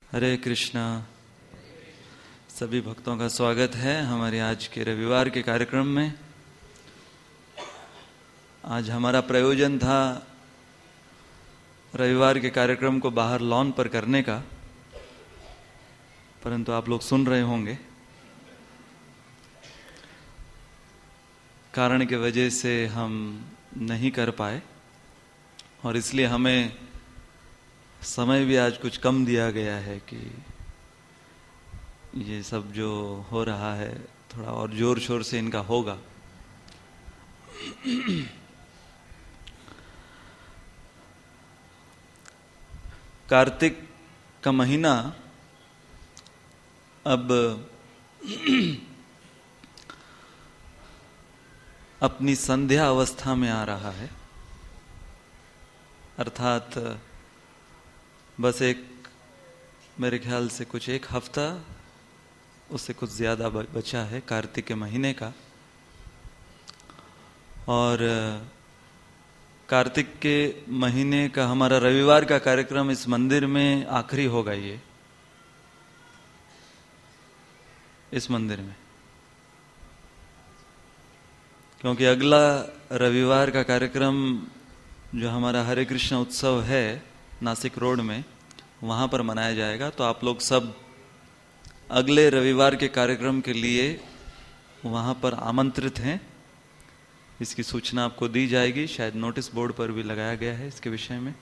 हरे कृष्णा। सभी भक्तों का स्वागत है हमारे आज के रविवार के कार्यक्रम में। आज हमारा प्रयोजन था रविवार के कार्यक्रम को बाहर लॉन पर करने का, परंतु आप लोग सुन रहे होंगे कारण की वजह से हम नहीं कर पाए और इसलिए हमें समय भी आज कुछ कम दिया गया है कि ये सब जो हो रहा है थोड़ा और जोर शोर से इनका होगा। कार्तिक का महीना अब अपनी संध्या अवस्था में आ रहा है, अर्थात बस मेरे ख्याल से कुछ एक हफ्ता उससे कुछ ज्यादा बचा है कार्तिक के महीने का। और कार्तिक के महीने का हमारा रविवार का कार्यक्रम इस मंदिर में आखिरी होगा। ये इस मंदिर में, क्योंकि अगला रविवार का कार्यक्रम जो हमारा हरे कृष्ण उत्सव है नासिक रोड में, वहां पर मनाया जाएगा। तो आप लोग सब अगले रविवार के कार्यक्रम के लिए वहां पर आमंत्रित हैं। इसकी सूचना आपको दी जाएगी, शायद नोटिस बोर्ड पर भी लगाया गया है इसके विषय में।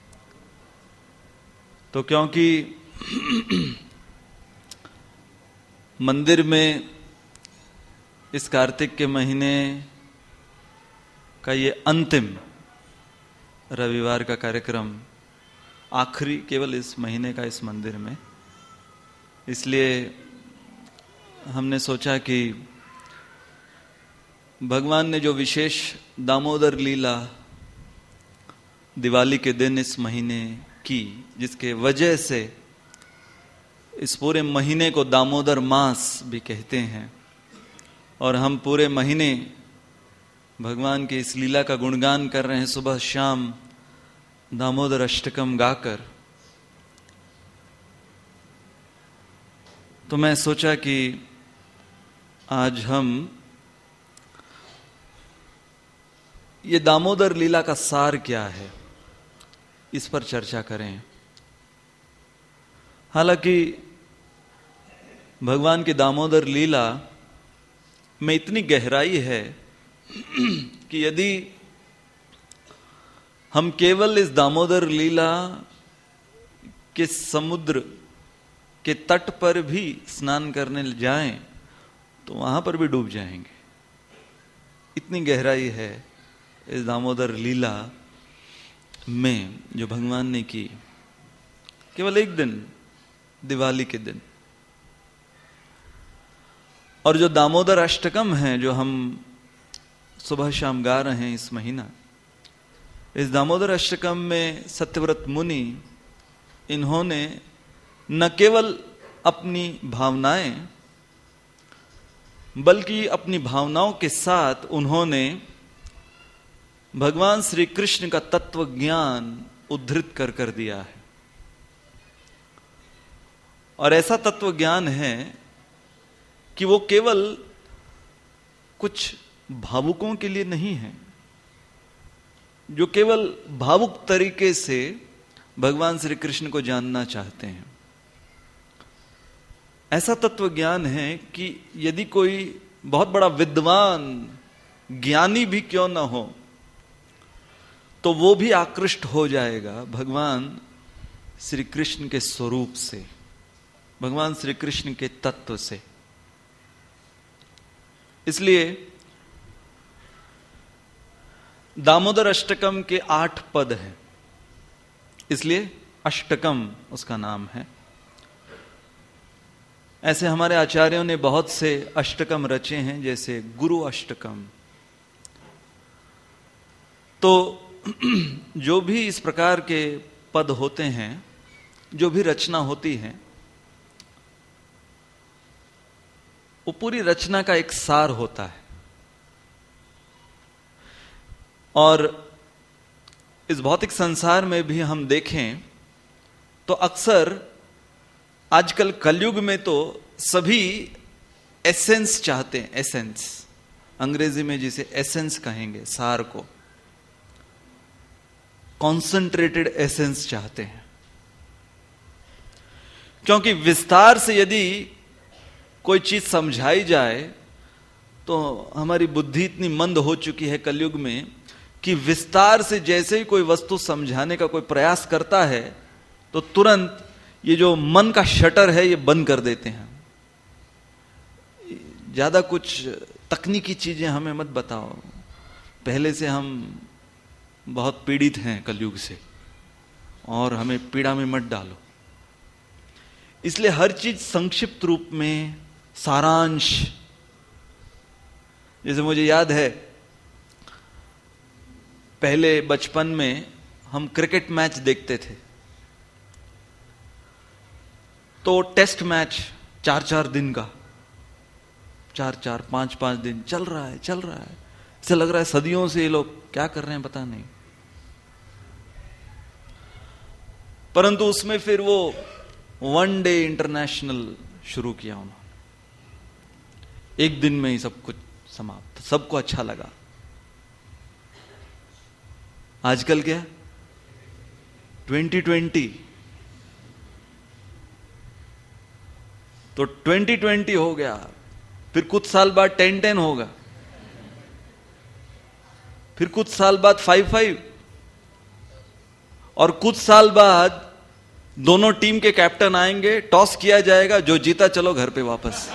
तो क्योंकि मंदिर में इस कार्तिक के महीने का ये अंतिम रविवार का कार्यक्रम आखिरी केवल इस महीने का इस मंदिर में, इसलिए हमने सोचा कि भगवान ने जो विशेष दामोदर लीला दिवाली के दिन इस महीने की, जिसके वजह से इस पूरे महीने को दामोदर मास भी कहते हैं और हम पूरे महीने भगवान की इस लीला का गुणगान कर रहे हैं सुबह शाम दामोदर अष्टकम गाकर। तो मैं सोचा कि आज हम ये दामोदर लीला का सार क्या है इस पर चर्चा करें। हालांकि भगवान की दामोदर लीला में इतनी गहराई है कि यदि हम केवल इस दामोदर लीला के समुद्र के तट पर भी स्नान करने जाएं तो वहां पर भी डूब जाएंगे। इतनी गहराई है इस दामोदर लीला में जो भगवान ने की केवल एक दिन, दिवाली के दिन। और जो दामोदर अष्टकम है जो हम सुबह शाम गा रहे हैं इस महीना, इस दामोदर अष्टकम में सत्यव्रत मुनि इन्होंने न केवल अपनी भावनाएं बल्कि अपनी भावनाओं के साथ उन्होंने भगवान श्री कृष्ण का तत्व ज्ञान उद्धृत कर दिया है। और ऐसा तत्व ज्ञान है कि वो केवल कुछ भावुकों के लिए नहीं है जो केवल भावुक तरीके से भगवान श्री कृष्ण को जानना चाहते हैं। ऐसा तत्व ज्ञान है कि यदि कोई बहुत बड़ा विद्वान ज्ञानी भी क्यों ना हो तो वो भी आकृष्ट हो जाएगा भगवान श्री कृष्ण के स्वरूप से, भगवान श्री कृष्ण के तत्व से। इसलिए दामोदर अष्टकम के 8 पद हैं, इसलिए अष्टकम उसका नाम है। ऐसे हमारे आचार्यों ने बहुत से अष्टकम रचे हैं, जैसे गुरु अष्टकम। तो जो भी इस प्रकार के पद होते हैं, जो भी रचना होती है, वो पूरी रचना का एक सार होता है। और इस भौतिक संसार में भी हम देखें तो अक्सर आजकल कलयुग में तो सभी एसेंस चाहते हैं, एसेंस, अंग्रेजी में जिसे एसेंस कहेंगे, सार को, कॉन्सेंट्रेटेड एसेंस चाहते हैं। क्योंकि विस्तार से यदि कोई चीज समझाई जाए तो हमारी बुद्धि इतनी मंद हो चुकी है कलयुग में कि विस्तार से जैसे ही कोई वस्तु समझाने का कोई प्रयास करता है तो तुरंत ये जो मन का शटर है ये बंद कर देते हैं। ज्यादा कुछ तकनीकी चीजें हमें मत बताओ, पहले से हम बहुत पीड़ित हैं कलयुग से, और हमें पीड़ा में मत डालो। इसलिए हर चीज संक्षिप्त रूप में, सारांश। जैसे मुझे याद है पहले बचपन में हम क्रिकेट मैच देखते थे, तो टेस्ट मैच 4-4 दिन का, 4-4, 5-5 दिन चल रहा है। ऐसा लग रहा है सदियों से ये लोग क्या कर रहे हैं पता नहीं। परंतु उसमें फिर वो वनडे इंटरनेशनल शुरू किया उन्होंने, एक दिन में ही सब कुछ समाप्त, सबको अच्छा लगा। आजकल क्या 2020, तो 2020 हो गया, फिर कुछ साल बाद 10-10 होगा, फिर कुछ साल बाद 5-5, और कुछ साल बाद दोनों टीम के कैप्टन आएंगे, टॉस किया जाएगा, जो जीता चलो घर पे वापस।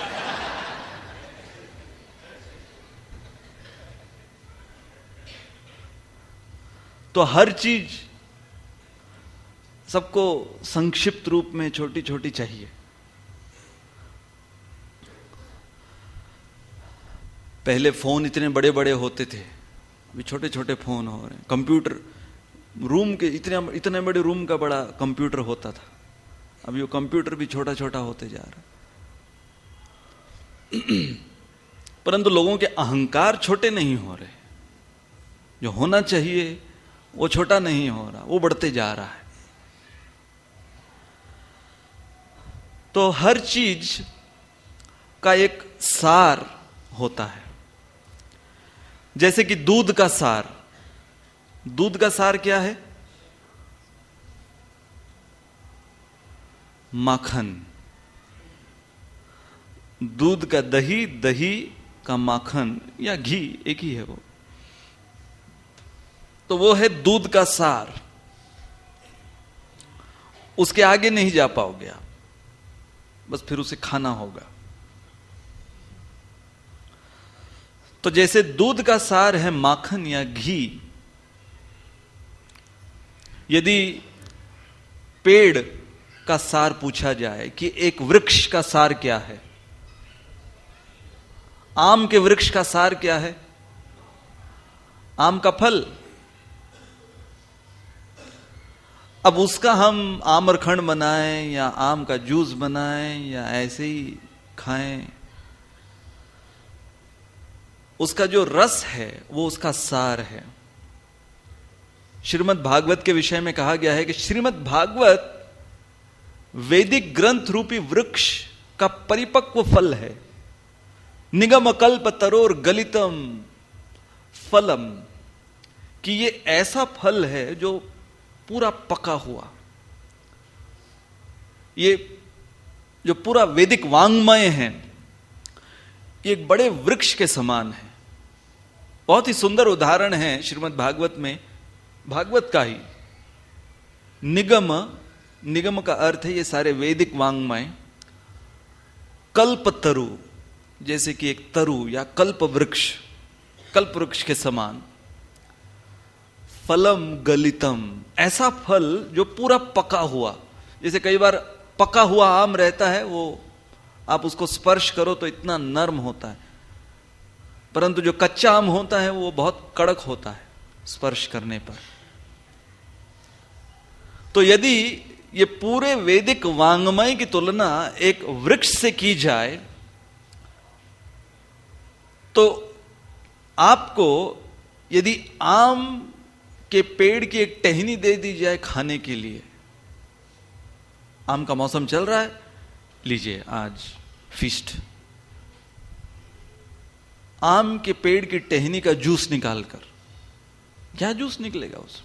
तो हर चीज सबको संक्षिप्त रूप में छोटी छोटी चाहिए। पहले फोन इतने बड़े बड़े होते थे, अभी छोटे छोटे फोन हो रहे हैं। कंप्यूटर रूम के इतने बड़े रूम का बड़ा कंप्यूटर होता था, अभी वो कंप्यूटर भी छोटा छोटा होते जा रहा है। परंतु लोगों के अहंकार छोटे नहीं हो रहे, जो होना चाहिए वो छोटा नहीं हो रहा, वो बढ़ते जा रहा है। तो हर चीज का एक सार होता है। जैसे कि दूध का सार, दूध का सार क्या है? माखन। दूध का दही, दही का माखन या घी एक ही है वो, तो वो है दूध का सार। उसके आगे नहीं जा पाओगे आप, बस फिर उसे खाना होगा। तो जैसे दूध का सार है माखन या घी, यदि पेड़ का सार पूछा जाए कि एक वृक्ष का सार क्या है, आम के वृक्ष का सार क्या है? आम का फल। अब उसका हम आम्रखंड बनाएं या आम का जूस बनाएं या ऐसे ही खाएं, उसका जो रस है वो उसका सार है। श्रीमद् भागवत के विषय में कहा गया है कि श्रीमद् भागवत वैदिक ग्रंथ रूपी वृक्ष का परिपक्व फल है। निगम कल्प तरोर गलितम फलम, कि ये ऐसा फल है जो पूरा पका हुआ, ये जो पूरा वैदिक वांग्मय है, ये एक बड़े वृक्ष के समान है। बहुत ही सुंदर उदाहरण है श्रीमद् भागवत में, भागवत का ही। निगम, निगम का अर्थ है ये सारे वैदिक वांग्मय। कल्प तरु, जैसे कि एक तरु या कल्प वृक्ष, कल्प वृक्ष के समान। फलम गलितम, ऐसा फल जो पूरा पका हुआ। जैसे कई बार पका हुआ आम रहता है, वो आप उसको स्पर्श करो तो इतना नर्म होता है, परंतु जो कच्चा आम होता है वो बहुत कड़क होता है स्पर्श करने पर। तो यदि ये पूरे वैदिक वांग्मय की तुलना एक वृक्ष से की जाए तो आपको यदि आम के पेड़ की एक टहनी दे दी जाए खाने के लिए, आम का मौसम चल रहा है, लीजिए आज फीस्ट, आम के पेड़ की टहनी का जूस निकालकर, क्या जूस निकलेगा उस?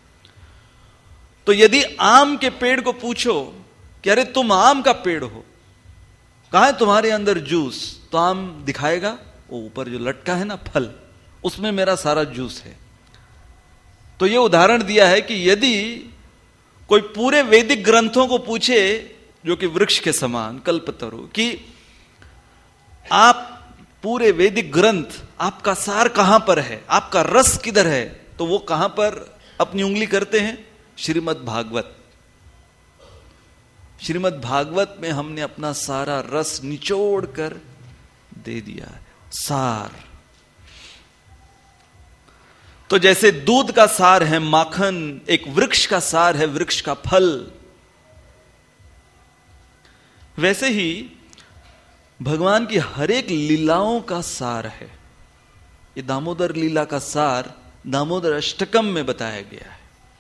तो यदि आम के पेड़ को पूछो कि अरे तुम आम का पेड़ हो, कहां है तुम्हारे अंदर जूस, तो आम दिखाएगा वो ऊपर जो लटका है ना फल, उसमें मेरा सारा जूस है। तो ये उदाहरण दिया है कि यदि कोई पूरे वैदिक ग्रंथों को पूछे जो कि वृक्ष के समान कल्पतरु, कि आप पूरे वैदिक ग्रंथ, आपका सार कहां पर है, आपका रस किधर है, तो वो कहां पर अपनी उंगली करते हैं? श्रीमद् भागवत। श्रीमद् भागवत में हमने अपना सारा रस निचोड़ कर दे दिया है, सार। तो जैसे दूध का सार है माखन, एक वृक्ष का सार है वृक्ष का फल, वैसे ही भगवान की हर एक लीलाओं का सार है। ये दामोदर लीला का सार दामोदर अष्टकम में बताया गया है।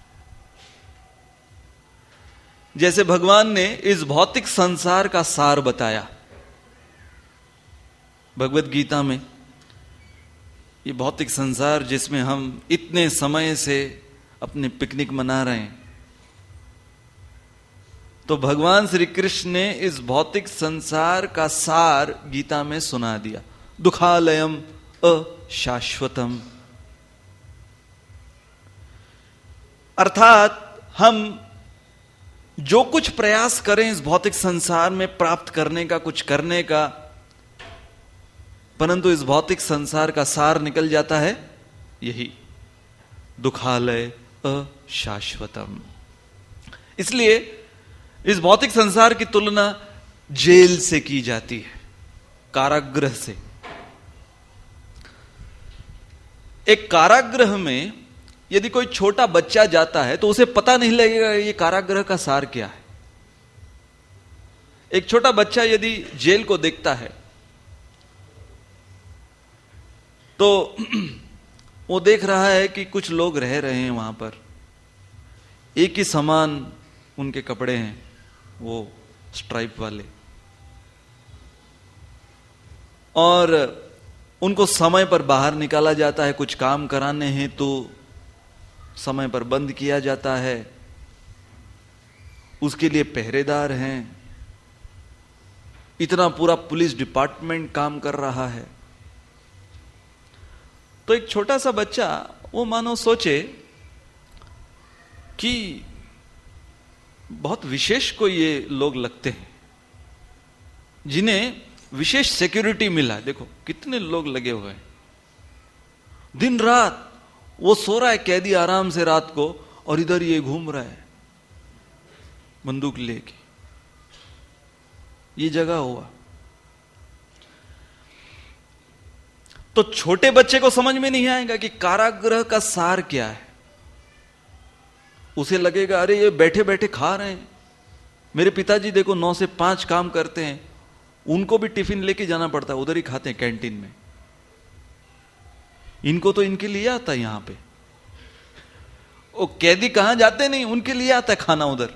जैसे भगवान ने इस भौतिक संसार का सार बताया भगवत गीता में, ये भौतिक संसार जिसमें हम इतने समय से अपने पिकनिक मना रहे हैं, तो भगवान श्री कृष्ण ने इस भौतिक संसार का सार गीता में सुना दिया। दुखालयम अशाश्वतम, अर्थात हम जो कुछ प्रयास करें इस भौतिक संसार में प्राप्त करने का, कुछ करने का, परंतु इस भौतिक संसार का सार निकल जाता है यही दुखालय अशाश्वतम। इसलिए इस भौतिक संसार की तुलना जेल से की जाती है, कारागृह से। एक कारागृह में यदि कोई छोटा बच्चा जाता है तो उसे पता नहीं लगेगा ये कारागृह का सार क्या है। एक छोटा बच्चा यदि जेल को देखता है तो वो देख रहा है कि कुछ लोग रह रहे हैं वहां पर, एक ही समान उनके कपड़े हैं, वो स्ट्राइप वाले, और उनको समय पर बाहर निकाला जाता है, कुछ काम कराने हैं तो समय पर बंद किया जाता है, उसके लिए पहरेदार हैं, इतना पूरा पुलिस डिपार्टमेंट काम कर रहा है। तो एक छोटा सा बच्चा वो मानो सोचे कि बहुत विशेष कोई ये लोग लगते हैं जिन्हें विशेष सिक्योरिटी मिला। देखो कितने लोग लगे हुए हैं, दिन रात वो सो रहा है कैदी आराम से रात को, और इधर ये घूम रहा है बंदूक लेके। ये जगह हुआ तो छोटे बच्चे को समझ में नहीं आएगा कि कारागृह का सार क्या है। उसे लगेगा अरे ये बैठे बैठे खा रहे हैं, मेरे पिताजी देखो 9 से 5 काम करते हैं, उनको भी टिफिन लेके जाना पड़ता है, उधर ही खाते हैं कैंटीन में, इनको तो इनके लिए आता है यहां पे। वो कैदी कहां जाते नहीं, उनके लिए आता है खाना उधर।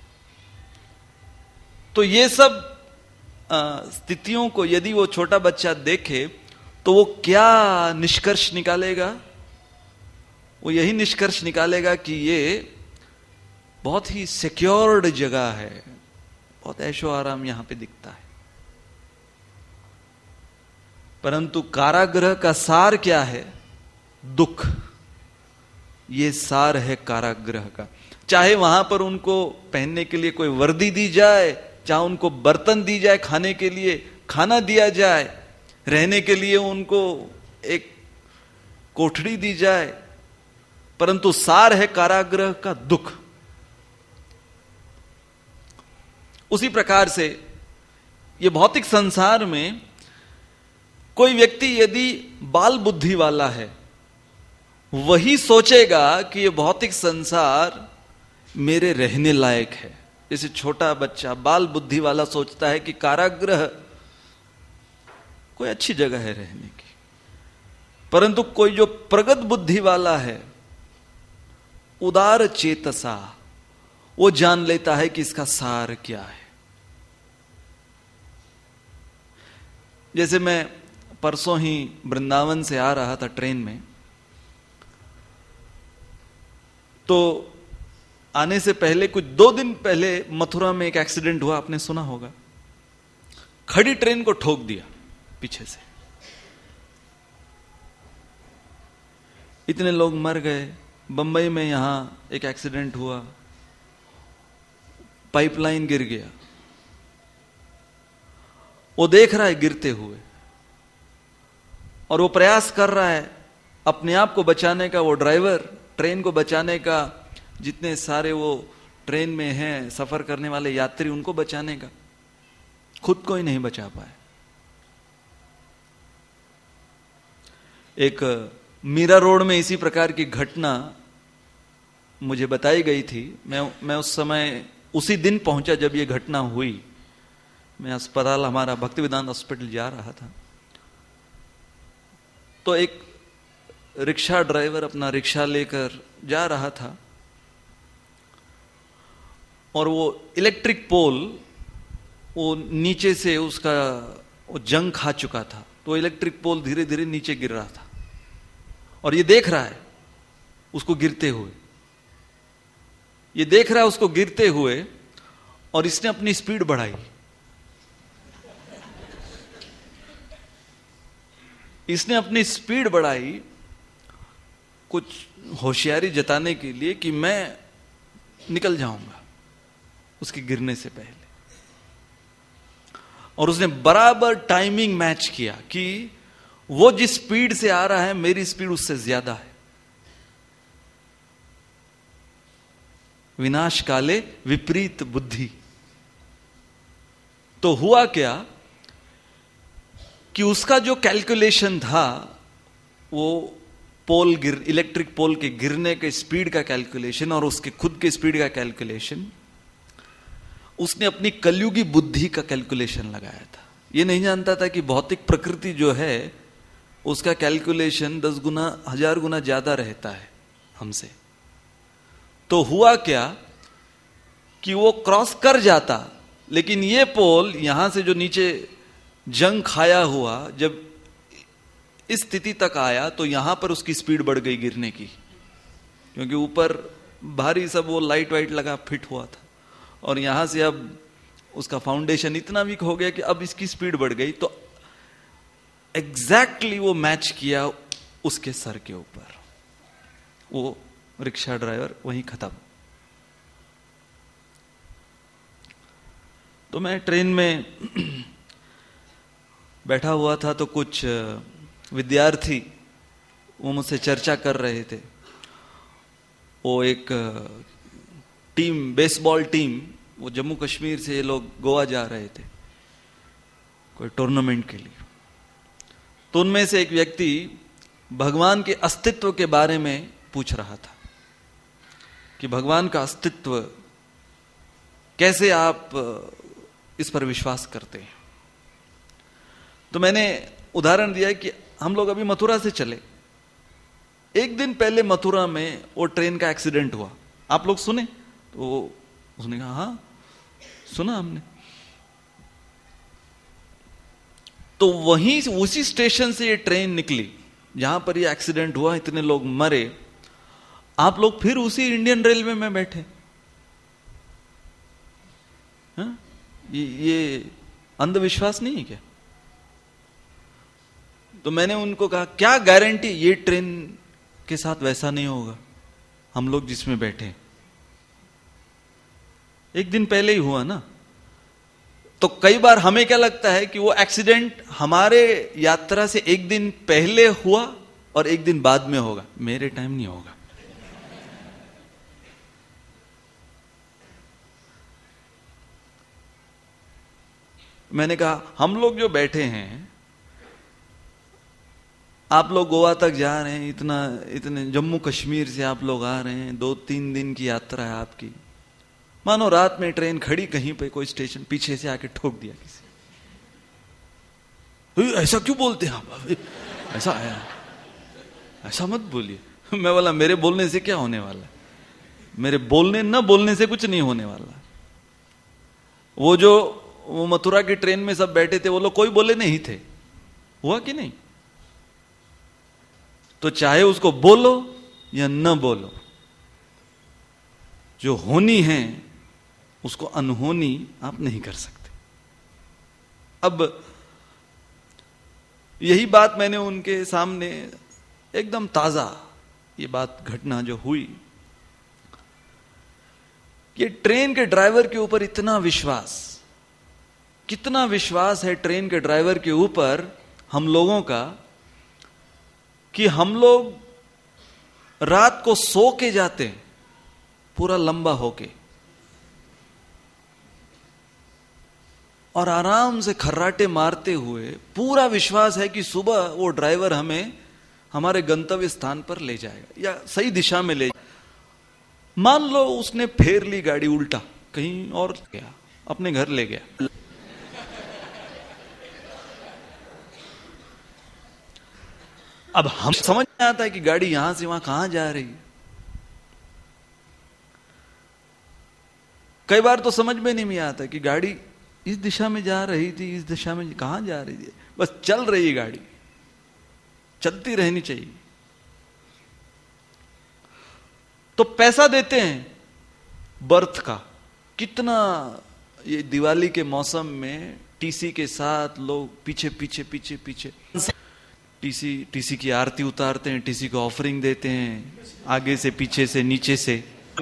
तो ये सब स्थितियों को यदि वो छोटा बच्चा देखे तो वो क्या निष्कर्ष निकालेगा? वो यही निष्कर्ष निकालेगा कि ये बहुत ही सिक्योर्ड जगह है, बहुत ऐशो आराम यहां पे दिखता है। परंतु कारागृह का सार क्या है? दुख। ये सार है कारागृह का। चाहे वहां पर उनको पहनने के लिए कोई वर्दी दी जाए, चाहे उनको बर्तन दी जाए खाने के लिए, खाना दिया जाए, रहने के लिए उनको एक कोठरी दी जाए, परंतु सार है कारागृह का दुख। उसी प्रकार से ये भौतिक संसार में कोई व्यक्ति यदि बाल बुद्धि वाला है, वही सोचेगा कि ये भौतिक संसार मेरे रहने लायक है। जैसे छोटा बच्चा बाल बुद्धि वाला सोचता है कि कारागृह कोई अच्छी जगह है रहने की, परंतु कोई जो प्रगत बुद्धि वाला है, उदार चेतसा, वो जान लेता है कि इसका सार क्या है। जैसे मैं परसों ही वृंदावन से आ रहा था ट्रेन में, तो आने से पहले कुछ 2 दिन पहले मथुरा में एक एक्सीडेंट हुआ, आपने सुना होगा। खड़ी ट्रेन को ठोक दिया पीछे से, इतने लोग मर गए। बंबई में यहां एक एक्सीडेंट हुआ, पाइपलाइन गिर गया। वो देख रहा है गिरते हुए और वो प्रयास कर रहा है अपने आप को बचाने का, वो ड्राइवर ट्रेन को बचाने का, जितने सारे वो ट्रेन में हैं सफर करने वाले यात्री उनको बचाने का, खुद को ही नहीं बचा पाए। एक मीरा रोड में इसी प्रकार की घटना मुझे बताई गई थी। मैं उस समय उसी दिन पहुंचा जब ये घटना हुई। मैं अस्पताल, हमारा भक्ति वेदांत हॉस्पिटल जा रहा था, तो एक रिक्शा ड्राइवर अपना रिक्शा लेकर जा रहा था और वो इलेक्ट्रिक पोल, वो नीचे से उसका वो जंग खा चुका था, तो इलेक्ट्रिक पोल धीरे धीरे नीचे गिर रहा था और ये देख रहा है उसको गिरते हुए, ये देख रहा है उसको गिरते हुए, और इसने अपनी स्पीड बढ़ाई। इसने अपनी स्पीड बढ़ाई कुछ होशियारी जताने के लिए कि मैं निकल जाऊंगा उसके गिरने से पहले, और उसने बराबर टाइमिंग मैच किया कि वो जिस स्पीड से आ रहा है मेरी स्पीड उससे ज्यादा है। विनाश काले विपरीत बुद्धि। तो हुआ क्या कि उसका जो कैलकुलेशन था, वो इलेक्ट्रिक पोल के गिरने के स्पीड का कैलकुलेशन और उसके खुद के स्पीड का कैलकुलेशन, उसने अपनी कलयुगी बुद्धि का कैलकुलेशन लगाया था। ये नहीं जानता था कि भौतिक प्रकृति जो है उसका कैलकुलेशन 10 गुना 1000 गुना ज्यादा रहता है हमसे। तो हुआ क्या कि वो क्रॉस कर जाता, लेकिन ये पोल यहां से जो नीचे जंग खाया हुआ जब इस स्थिति तक आया तो यहां पर उसकी स्पीड बढ़ गई गिरने की, क्योंकि ऊपर भारी सब वो लाइट वाइट लगा फिट हुआ था, और यहां से अब उसका फाउंडेशन इतना वीक हो गया कि अब इसकी स्पीड बढ़ गई। तो एग्जैक्टली वो मैच किया उसके सर के ऊपर, वो रिक्शा ड्राइवर वहीं खत्म। तो मैं ट्रेन में बैठा हुआ था, तो कुछ विद्यार्थी वो मुझसे चर्चा कर रहे थे। वो एक टीम, बेसबॉल टीम, वो जम्मू कश्मीर से ये लोग गोवा जा रहे थे कोई टूर्नामेंट के लिए। तो उनमें से एक व्यक्ति भगवान के अस्तित्व के बारे में पूछ रहा था कि भगवान का अस्तित्व कैसे आप इस पर विश्वास करते हैं। तो मैंने उदाहरण दिया कि हम लोग अभी मथुरा से चले, एक दिन पहले मथुरा में वो ट्रेन का एक्सीडेंट हुआ, आप लोग सुने? तो उसने कहा हाँ सुना हमने। तो वहीं उसी स्टेशन से ये ट्रेन निकली जहां पर ये एक्सीडेंट हुआ, इतने लोग मरे, आप लोग फिर उसी इंडियन रेलवे में बैठे। हाँ? ये अंधविश्वास नहीं है क्या? तो मैंने उनको कहा क्या गारंटी ये ट्रेन के साथ वैसा नहीं होगा हम लोग जिसमें बैठे, एक दिन पहले ही हुआ ना। तो कई बार हमें क्या लगता है कि वो एक्सीडेंट हमारे यात्रा से एक दिन पहले हुआ और एक दिन बाद में होगा, मेरे टाइम नहीं होगा। मैंने कहा हम लोग जो बैठे हैं, आप लोग गोवा तक जा रहे हैं, इतने जम्मू कश्मीर से आप लोग आ रहे हैं, 2-3 दिन की यात्रा है आपकी। मानो रात में ट्रेन खड़ी कहीं पे कोई स्टेशन, पीछे से आके ठोक दिया किसी। ऐसा क्यों बोलते हैं आप? ऐसा आया, ऐसा मत बोलिए। मैं बोला मेरे बोलने से क्या होने वाला है, मेरे बोलने न बोलने से कुछ नहीं होने वाला। वो मथुरा की ट्रेन में सब बैठे थे, वो लोग कोई बोले नहीं थे, हुआ कि नहीं? तो चाहे उसको बोलो या न बोलो, जो होनी है उसको अनहोनी आप नहीं कर सकते। अब यही बात मैंने उनके सामने एकदम ताजा ये बात घटना जो हुई, ये ट्रेन के ड्राइवर के ऊपर इतना विश्वास, कितना विश्वास है ट्रेन के ड्राइवर के ऊपर हम लोगों का, कि हम लोग रात को सो के जाते हैं पूरा लंबा होके, और आराम से खर्राटे मारते हुए, पूरा विश्वास है कि सुबह वो ड्राइवर हमें हमारे गंतव्य स्थान पर ले जाएगा या सही दिशा में ले जाएगा। मान लो उसने फेर ली गाड़ी उल्टा, कहीं और गया, अपने घर ले गया। अब हम समझ में आता है कि गाड़ी यहां से वहां कहां जा रही है। कई बार तो समझ में नहीं आता कि गाड़ी इस दिशा में जा रही थी, इस दिशा में कहां जा रही थी। बस चल रही गाड़ी, चलती रहनी चाहिए। तो पैसा देते हैं बर्थ का, कितना ये दिवाली के मौसम में टीसी के साथ लोग पीछे पीछे पीछे पीछे टीसी की आरती उतारते हैं, टीसी को ऑफरिंग देते हैं, आगे से पीछे से नीचे से।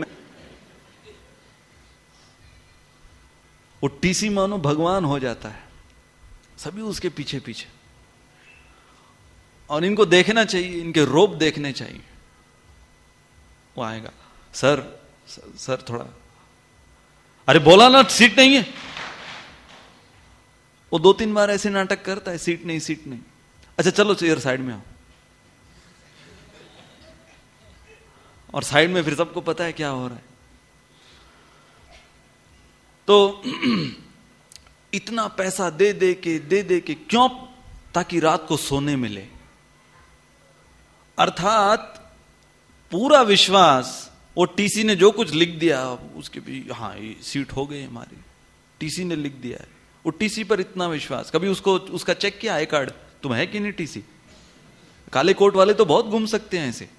वो टीसी मानो भगवान हो जाता है, सभी उसके पीछे पीछे। और इनको देखना चाहिए, इनके रोब देखने चाहिए। वो आएगा, सर थोड़ा, अरे बोला ना सीट नहीं है। वो 2-3 बार ऐसे नाटक करता है, सीट नहीं सीट नहीं। अच्छा चलो चेयर साइड में आओ, और साइड में फिर सबको पता है क्या हो रहा है। तो इतना पैसा दे दे के क्यों? ताकि रात को सोने मिले। अर्थात पूरा विश्वास, वो टीसी ने जो कुछ लिख दिया उसके भी, हाँ ये सीट हो गई हमारी, टीसी ने लिख दिया है। वो टीसी पर इतना विश्वास, कभी उसका चेक किया आई कार्ड, तुम है कि नहीं टीसी? काले कोट वाले तो बहुत घूम सकते हैं ऐसे।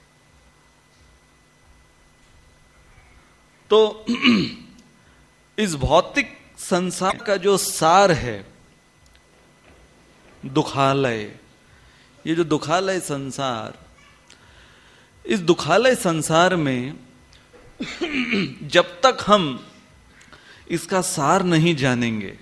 तो इस भौतिक संसार का जो सार है, दुखालय, ये जो दुखालय संसार, इस दुखालय संसार में जब तक हम इसका सार नहीं जानेंगे,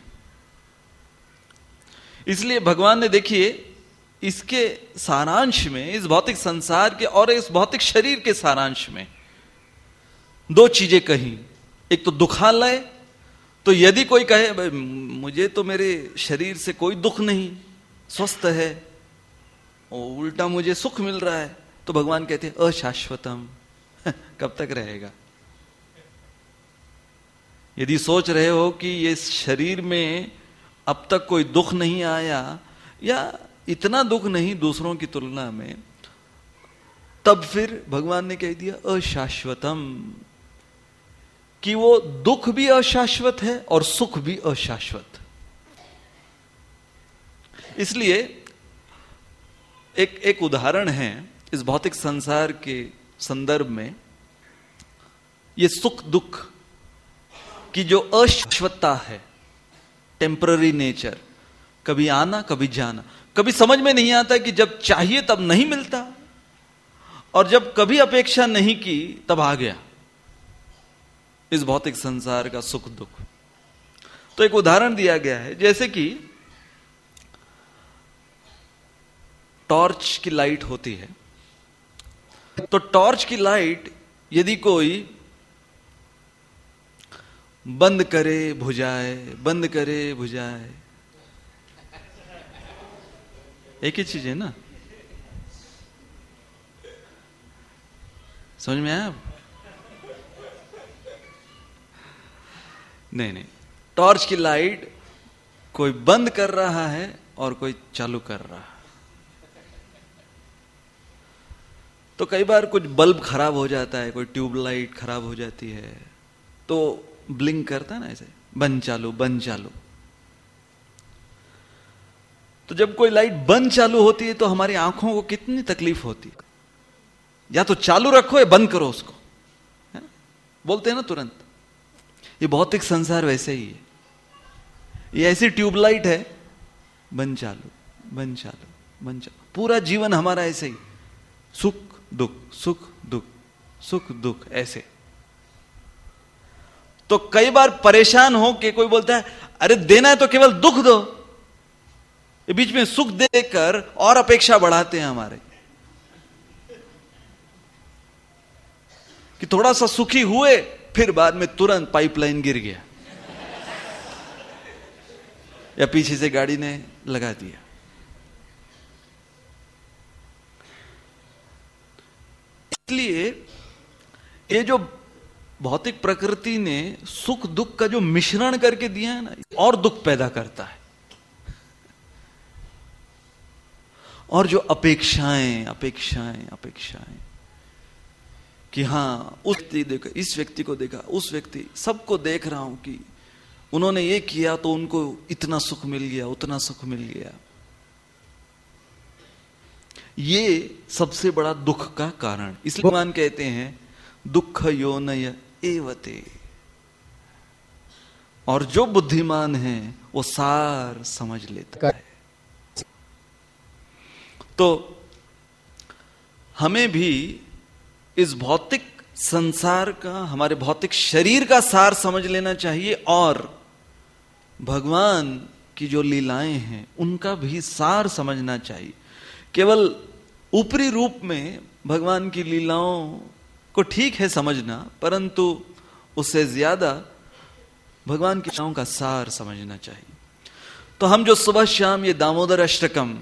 इसलिए भगवान ने देखिए इसके सारांश में, इस भौतिक संसार के और इस भौतिक शरीर के सारांश में 2 चीजें कही। एक तो दुखालय, तो यदि कोई कहे मुझे तो मेरे शरीर से कोई दुख नहीं, स्वस्थ है, उल्टा मुझे सुख मिल रहा है, तो भगवान कहते हैं अशाश्वतम, कब तक रहेगा। यदि सोच रहे हो कि ये शरीर में अब तक कोई दुख नहीं आया, या इतना दुख नहीं दूसरों की तुलना में, तब फिर भगवान ने कह दिया अशाश्वतम, कि वो दुख भी अशाश्वत है और सुख भी अशाश्वत। इसलिए एक उदाहरण है इस भौतिक संसार के संदर्भ में, ये सुख दुख की जो अशाश्वतता है, टेम्पररी नेचर, कभी आना कभी जाना, कभी समझ में नहीं आता कि जब चाहिए तब नहीं मिलता, और जब कभी अपेक्षा नहीं की तब आ गया। इस भौतिक संसार का सुख दुख। तो एक उदाहरण दिया गया है, जैसे कि टॉर्च की लाइट होती है, तो टॉर्च की लाइट यदि कोई बंद करे बुझाए, बंद करे बुझाए, एक ही चीज है ना, समझ में आया? नहीं, टॉर्च की लाइट कोई बंद कर रहा है और कोई चालू कर रहा है। तो कई बार कुछ बल्ब खराब हो जाता है, कोई ट्यूबलाइट खराब हो जाती है, तो ब्लिंक करता है ना ऐसे, बंद चालू बंद चालू। तो जब कोई लाइट बंद चालू होती है तो हमारी आंखों को कितनी तकलीफ होती है। या तो चालू रखो या बंद करो उसको, है ना? बोलते हैं ना तुरंत। ये भौतिक संसार वैसे ही है। ये ऐसी ट्यूबलाइट है, बंद चालू बंद चालू बंद चालू। पूरा जीवन हमारा ऐसे ही, सुख दुख सुख दुख सुख दुख ऐसे। तो कई बार परेशान हो के कोई बोलता है अरे देना है तो केवल दुख दो, ये बीच में सुख देकर और अपेक्षा बढ़ाते हैं हमारे कि थोड़ा सा सुखी हुए, फिर बाद में तुरंत पाइपलाइन गिर गया या पीछे से गाड़ी ने लगा दिया। इसलिए ये जो भौतिक प्रकृति ने सुख दुख का जो मिश्रण करके दिया है ना, और दुख पैदा करता है। और जो अपेक्षाएं अपेक्षाएं अपेक्षाएं कि हां उस व्यक्ति देखा, इस व्यक्ति को देखा, उस व्यक्ति, सबको देख रहा हूं कि उन्होंने ये किया तो उनको इतना सुख मिल गया, उतना सुख मिल गया। ये सबसे बड़ा दुख का कारण। इसलिए भगवान कहते हैं दुख योनय एवते। और जो बुद्धिमान है वो सार समझ लेता है। तो हमें भी इस भौतिक संसार का, हमारे भौतिक शरीर का सार समझ लेना चाहिए और भगवान की जो लीलाएं हैं उनका भी सार समझना चाहिए। केवल ऊपरी रूप में भगवान की लीलाओं को ठीक है समझना, परंतु उससे ज्यादा भगवान की लीलाओं का सार समझना चाहिए। तो हम जो सुबह शाम ये दामोदर अष्टकम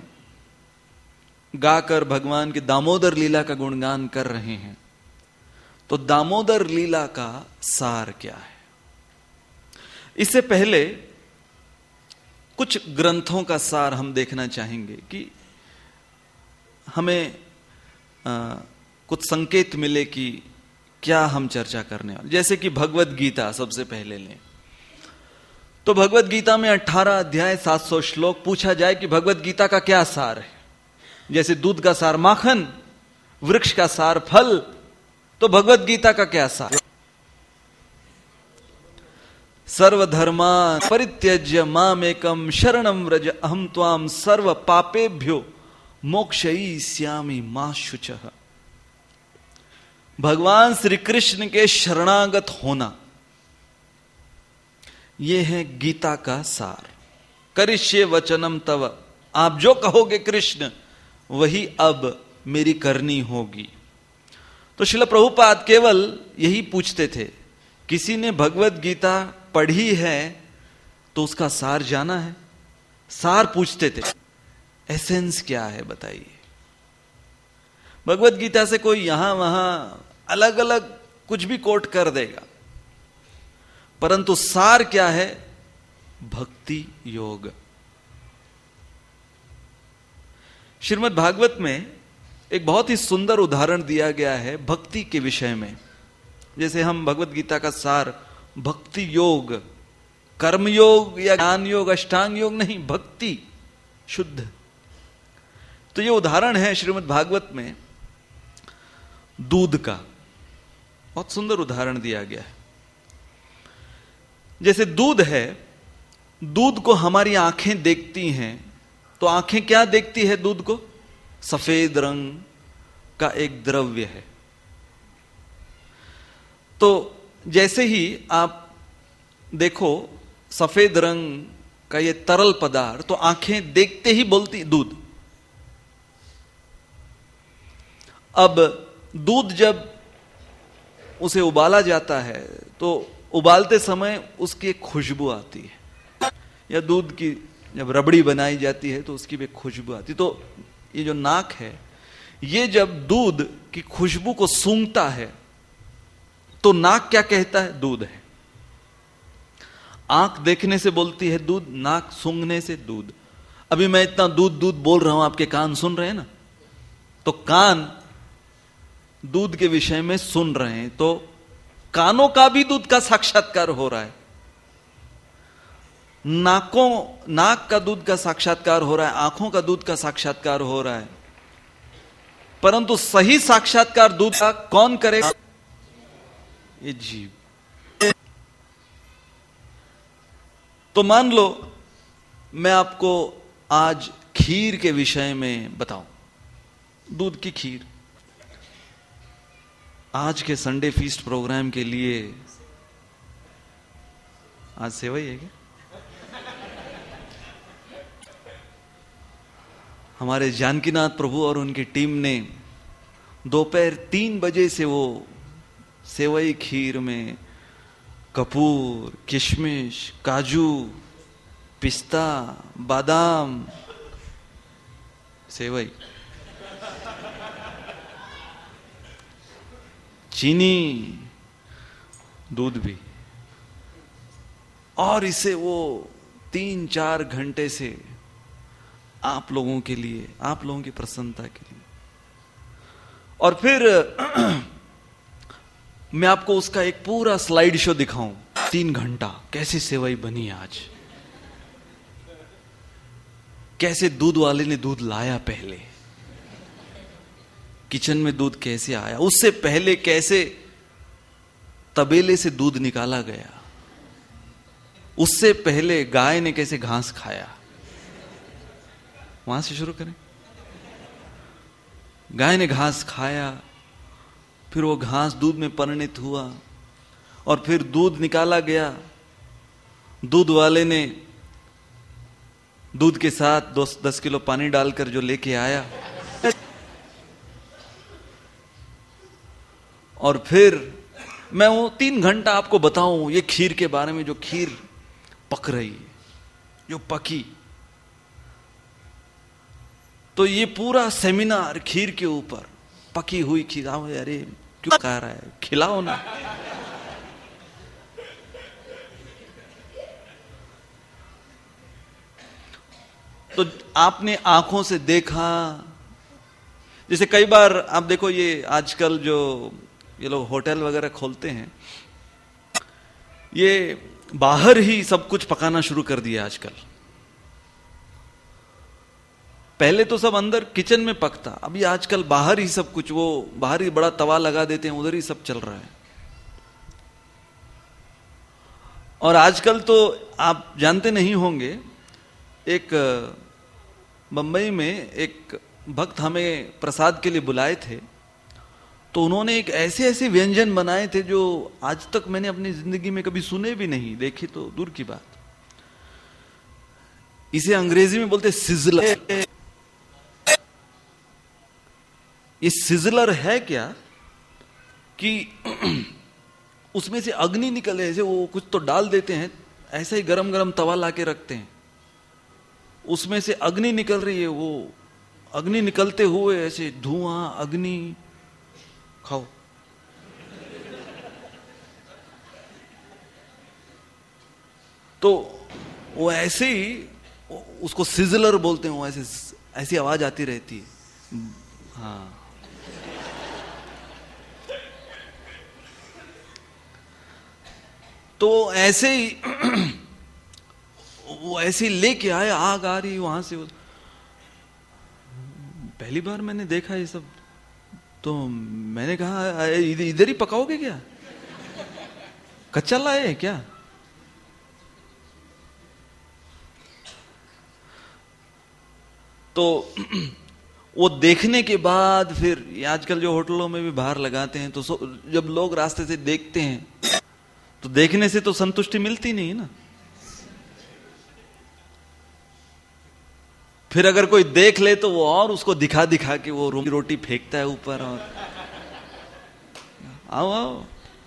गाकर भगवान की दामोदर लीला का गुणगान कर रहे हैं, तो दामोदर लीला का सार क्या है? इससे पहले कुछ ग्रंथों का सार हम देखना चाहेंगे कि हमें कुछ संकेत मिले कि क्या हम चर्चा करने वाले। जैसे कि भगवत गीता सबसे पहले लें तो भगवत गीता में 18 अध्याय 700 श्लोक। पूछा जाए कि भगवत गीता का क्या सार है, जैसे दूध का सार माखन, वृक्ष का सार फल, तो भगवत गीता का क्या सार? सर्वधर्मान् परित्यज्य मामेकं शरणं व्रज अहं त्वां सर्व पापेभ्यो मोक्षयिष्यामि मा शुचः। भगवान श्री कृष्ण के शरणागत होना, यह है गीता का सार। करिष्ये वचनम तव, आप जो कहोगे कृष्ण वही अब मेरी करनी होगी। तो श्रील प्रभुपाद केवल यही पूछते थे, किसी ने भगवत गीता पढ़ी है तो उसका सार जाना है? सार पूछते थे, एसेंस क्या है बताइए। भगवत गीता से कोई यहां वहां अलग अलग कुछ भी कोट कर देगा, परंतु सार क्या है? भक्ति योग। श्रीमद् भागवत में एक बहुत ही सुंदर उदाहरण दिया गया है भक्ति के विषय में। जैसे हम भगवत गीता का सार भक्ति योग, कर्म योग या ज्ञान योग, अष्टांग योग नहीं, भक्ति शुद्ध। तो ये उदाहरण है श्रीमद् भागवत में दूध का, बहुत सुंदर उदाहरण दिया गया है। जैसे दूध है, दूध को हमारी आंखें देखती हैं, तो आंखें क्या देखती है दूध को? सफेद रंग का एक द्रव्य है। तो जैसे ही आप देखो सफेद रंग का ये तरल पदार्थ, तो आंखें देखते ही बोलती दूध। अब दूध जब उसे उबाला जाता है तो उबालते समय उसकी एक खुशबू आती है, या दूध की जब रबड़ी बनाई जाती है तो उसकी भी खुशबू आती है। तो ये जो नाक है, ये जब दूध की खुशबू को सूंघता है तो नाक क्या कहता है? दूध है। आंख देखने से बोलती है दूध, नाक सूंघने से दूध। अभी मैं इतना दूध दूध बोल रहा हूं, आपके कान सुन रहे हैं ना, तो कान दूध के विषय में सुन रहे हैं, तो कानों का भी दूध का साक्षात्कार हो रहा है। नाक का दूध का साक्षात्कार हो रहा है, आंखों का दूध का साक्षात्कार हो रहा है, परंतु सही साक्षात्कार दूध का कौन करेगा? ये जीव। तो मान लो मैं आपको आज खीर के विषय में बताऊं, दूध की खीर। आज के संडे फीस्ट प्रोग्राम के लिए आज सेवई है क्या? हमारे जानकीनाथ प्रभु और उनकी टीम ने दोपहर 3 बजे से वो सेवई खीर में कपूर, किशमिश, काजू, पिस्ता, बादाम, सेवई, चीनी, दूध भी, और इसे वो 3-4 घंटे से आप लोगों के लिए, आप लोगों की प्रसन्नता के लिए। और फिर मैं आपको उसका एक पूरा स्लाइड शो दिखाऊं, 3 घंटा कैसे सेवई बनी आज, कैसे दूध वाले ने दूध लाया, पहले किचन में दूध कैसे आया, उससे पहले कैसे तबेले से दूध निकाला गया, उससे पहले गाय ने कैसे घास खाया। वहां से शुरू करें। गाय ने घास खाया, फिर वो घास दूध में परिणित हुआ, और फिर दूध निकाला गया। दूध वाले ने दूध के साथ 10 किलो पानी डालकर जो लेके आया, और फिर मैं वो 3 घंटा आपको बताऊं ये खीर के बारे में, जो खीर पक रही है, जो पकी। तो ये पूरा सेमिनार खीर के ऊपर, पकी हुई खीर। अरे क्यों खा रहा है, खिलाओ ना। तो आपने आंखों से देखा, जैसे कई बार आप देखो, ये आजकल जो ये लोग होटल वगैरह खोलते हैं, ये बाहर ही सब कुछ पकाना शुरू कर दिया आजकल। पहले तो सब अंदर किचन में पकता, अभी आजकल बाहर ही सब कुछ, वो बाहर ही बड़ा तवा लगा देते हैं, उधर ही सब चल रहा है। और आजकल तो आप जानते नहीं होंगे, एक बंबई में एक भक्त हमें प्रसाद के लिए बुलाए थे, तो उन्होंने एक ऐसे ऐसे व्यंजन बनाए थे जो आज तक मैंने अपनी जिंदगी में कभी सुने भी नहीं, देखे तो दूर की बात। इसे अंग्रेजी में बोलते सिजलर। ये सिजलर है क्या कि उसमें से अग्नि निकले, ऐसे वो कुछ तो डाल देते हैं, ऐसा ही गरम गरम तवा लाके रखते हैं, उसमें से अग्नि निकल रही है, वो अग्नि निकलते हुए ऐसे धुआं, अग्नि, खाओ। तो वो ऐसे ही, उसको सिजलर बोलते हैं, वो ऐसे ऐसी आवाज आती रहती है। हाँ, तो ऐसे ही वो ऐसे लेके आए, आग आ रही वहां से। पहली बार मैंने देखा ये सब, तो मैंने कहा इधर ही पकाओगे क्या, कच्चा लाए क्या? तो वो देखने के बाद फिर आजकल जो होटलों में भी बाहर लगाते हैं, तो जब लोग रास्ते से देखते हैं तो देखने से तो संतुष्टि मिलती नहीं ना। फिर अगर कोई देख ले तो वो और उसको दिखा दिखा के वो रोटी फेंकता है ऊपर, और आओ आओ।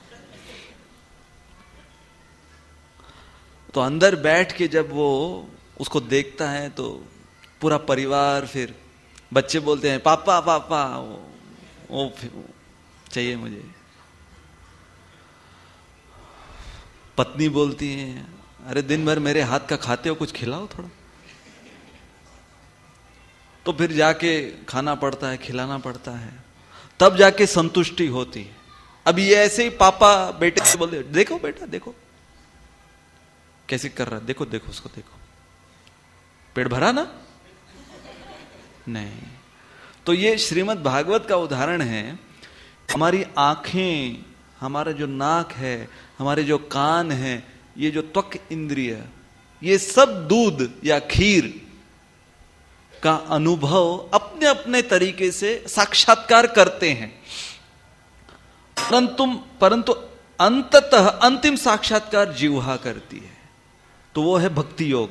तो अंदर बैठ के जब वो उसको देखता है तो पूरा परिवार, फिर बच्चे बोलते हैं पापा पापा, वो चाहिए मुझे। पत्नी बोलती है अरे दिन भर मेरे हाथ का खाते हो, कुछ खिलाओ थोड़ा। तो फिर जाके खाना पड़ता है, खिलाना पड़ता है, तब जाके संतुष्टि होती है। अब ये ऐसे ही पापा बेटे से बोलते देखो बेटा देखो कैसे कर रहा है, देखो देखो उसको देखो, पेट भरा ना? नहीं। तो ये श्रीमद् भागवत का उदाहरण है। हमारी आंखें, हमारा जो नाक है, हमारे जो कान है, ये जो त्वक इंद्रिय, ये सब दूध या खीर का अनुभव अपने अपने तरीके से साक्षात्कार करते हैं, परंतु अंततः अंतिम साक्षात्कार जिह्वा करती है। तो वो है भक्ति योग।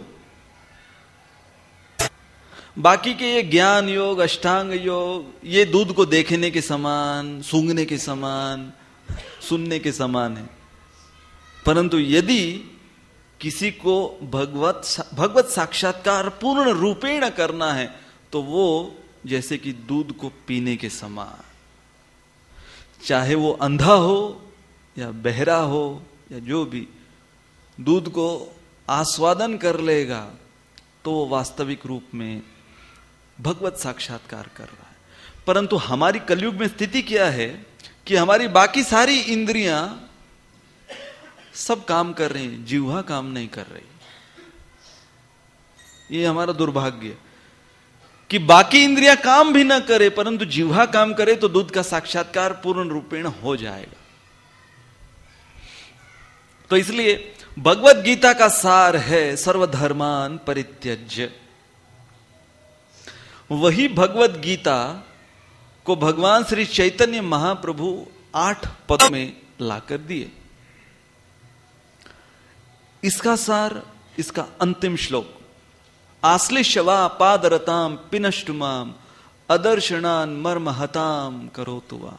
बाकी के ये ज्ञान योग, अष्टांग योग, ये दूध को देखने के समान, सूंघने के समान, सुनने के समान है। परंतु यदि किसी को भगवत साक्षात्कार पूर्ण रूपेण करना है तो वो जैसे कि दूध को पीने के समान, चाहे वो अंधा हो या बहरा हो या जो भी, दूध को आस्वादन कर लेगा तो वो वास्तविक रूप में भगवत साक्षात्कार कर रहा है। परंतु हमारी कलयुग में स्थिति क्या है कि हमारी बाकी सारी इंद्रियां सब काम कर रही हैं, जिह्वा काम नहीं कर रही। ये हमारा दुर्भाग्य कि बाकी इंद्रियां काम भी ना करे परंतु जिह्वा काम करे तो दूध का साक्षात्कार पूर्ण रूपेण हो जाएगा। तो इसलिए भगवत गीता का सार है सर्वधर्मान परित्यज्य। वही भगवत गीता को भगवान श्री चैतन्य महाप्रभु 8 पद में लाकर दिए। इसका सार, इसका अंतिम श्लोक, आश्लिष्यवा पादरताम पिनष्टुमाम अदर्शनान मर्महताम करोतु वा।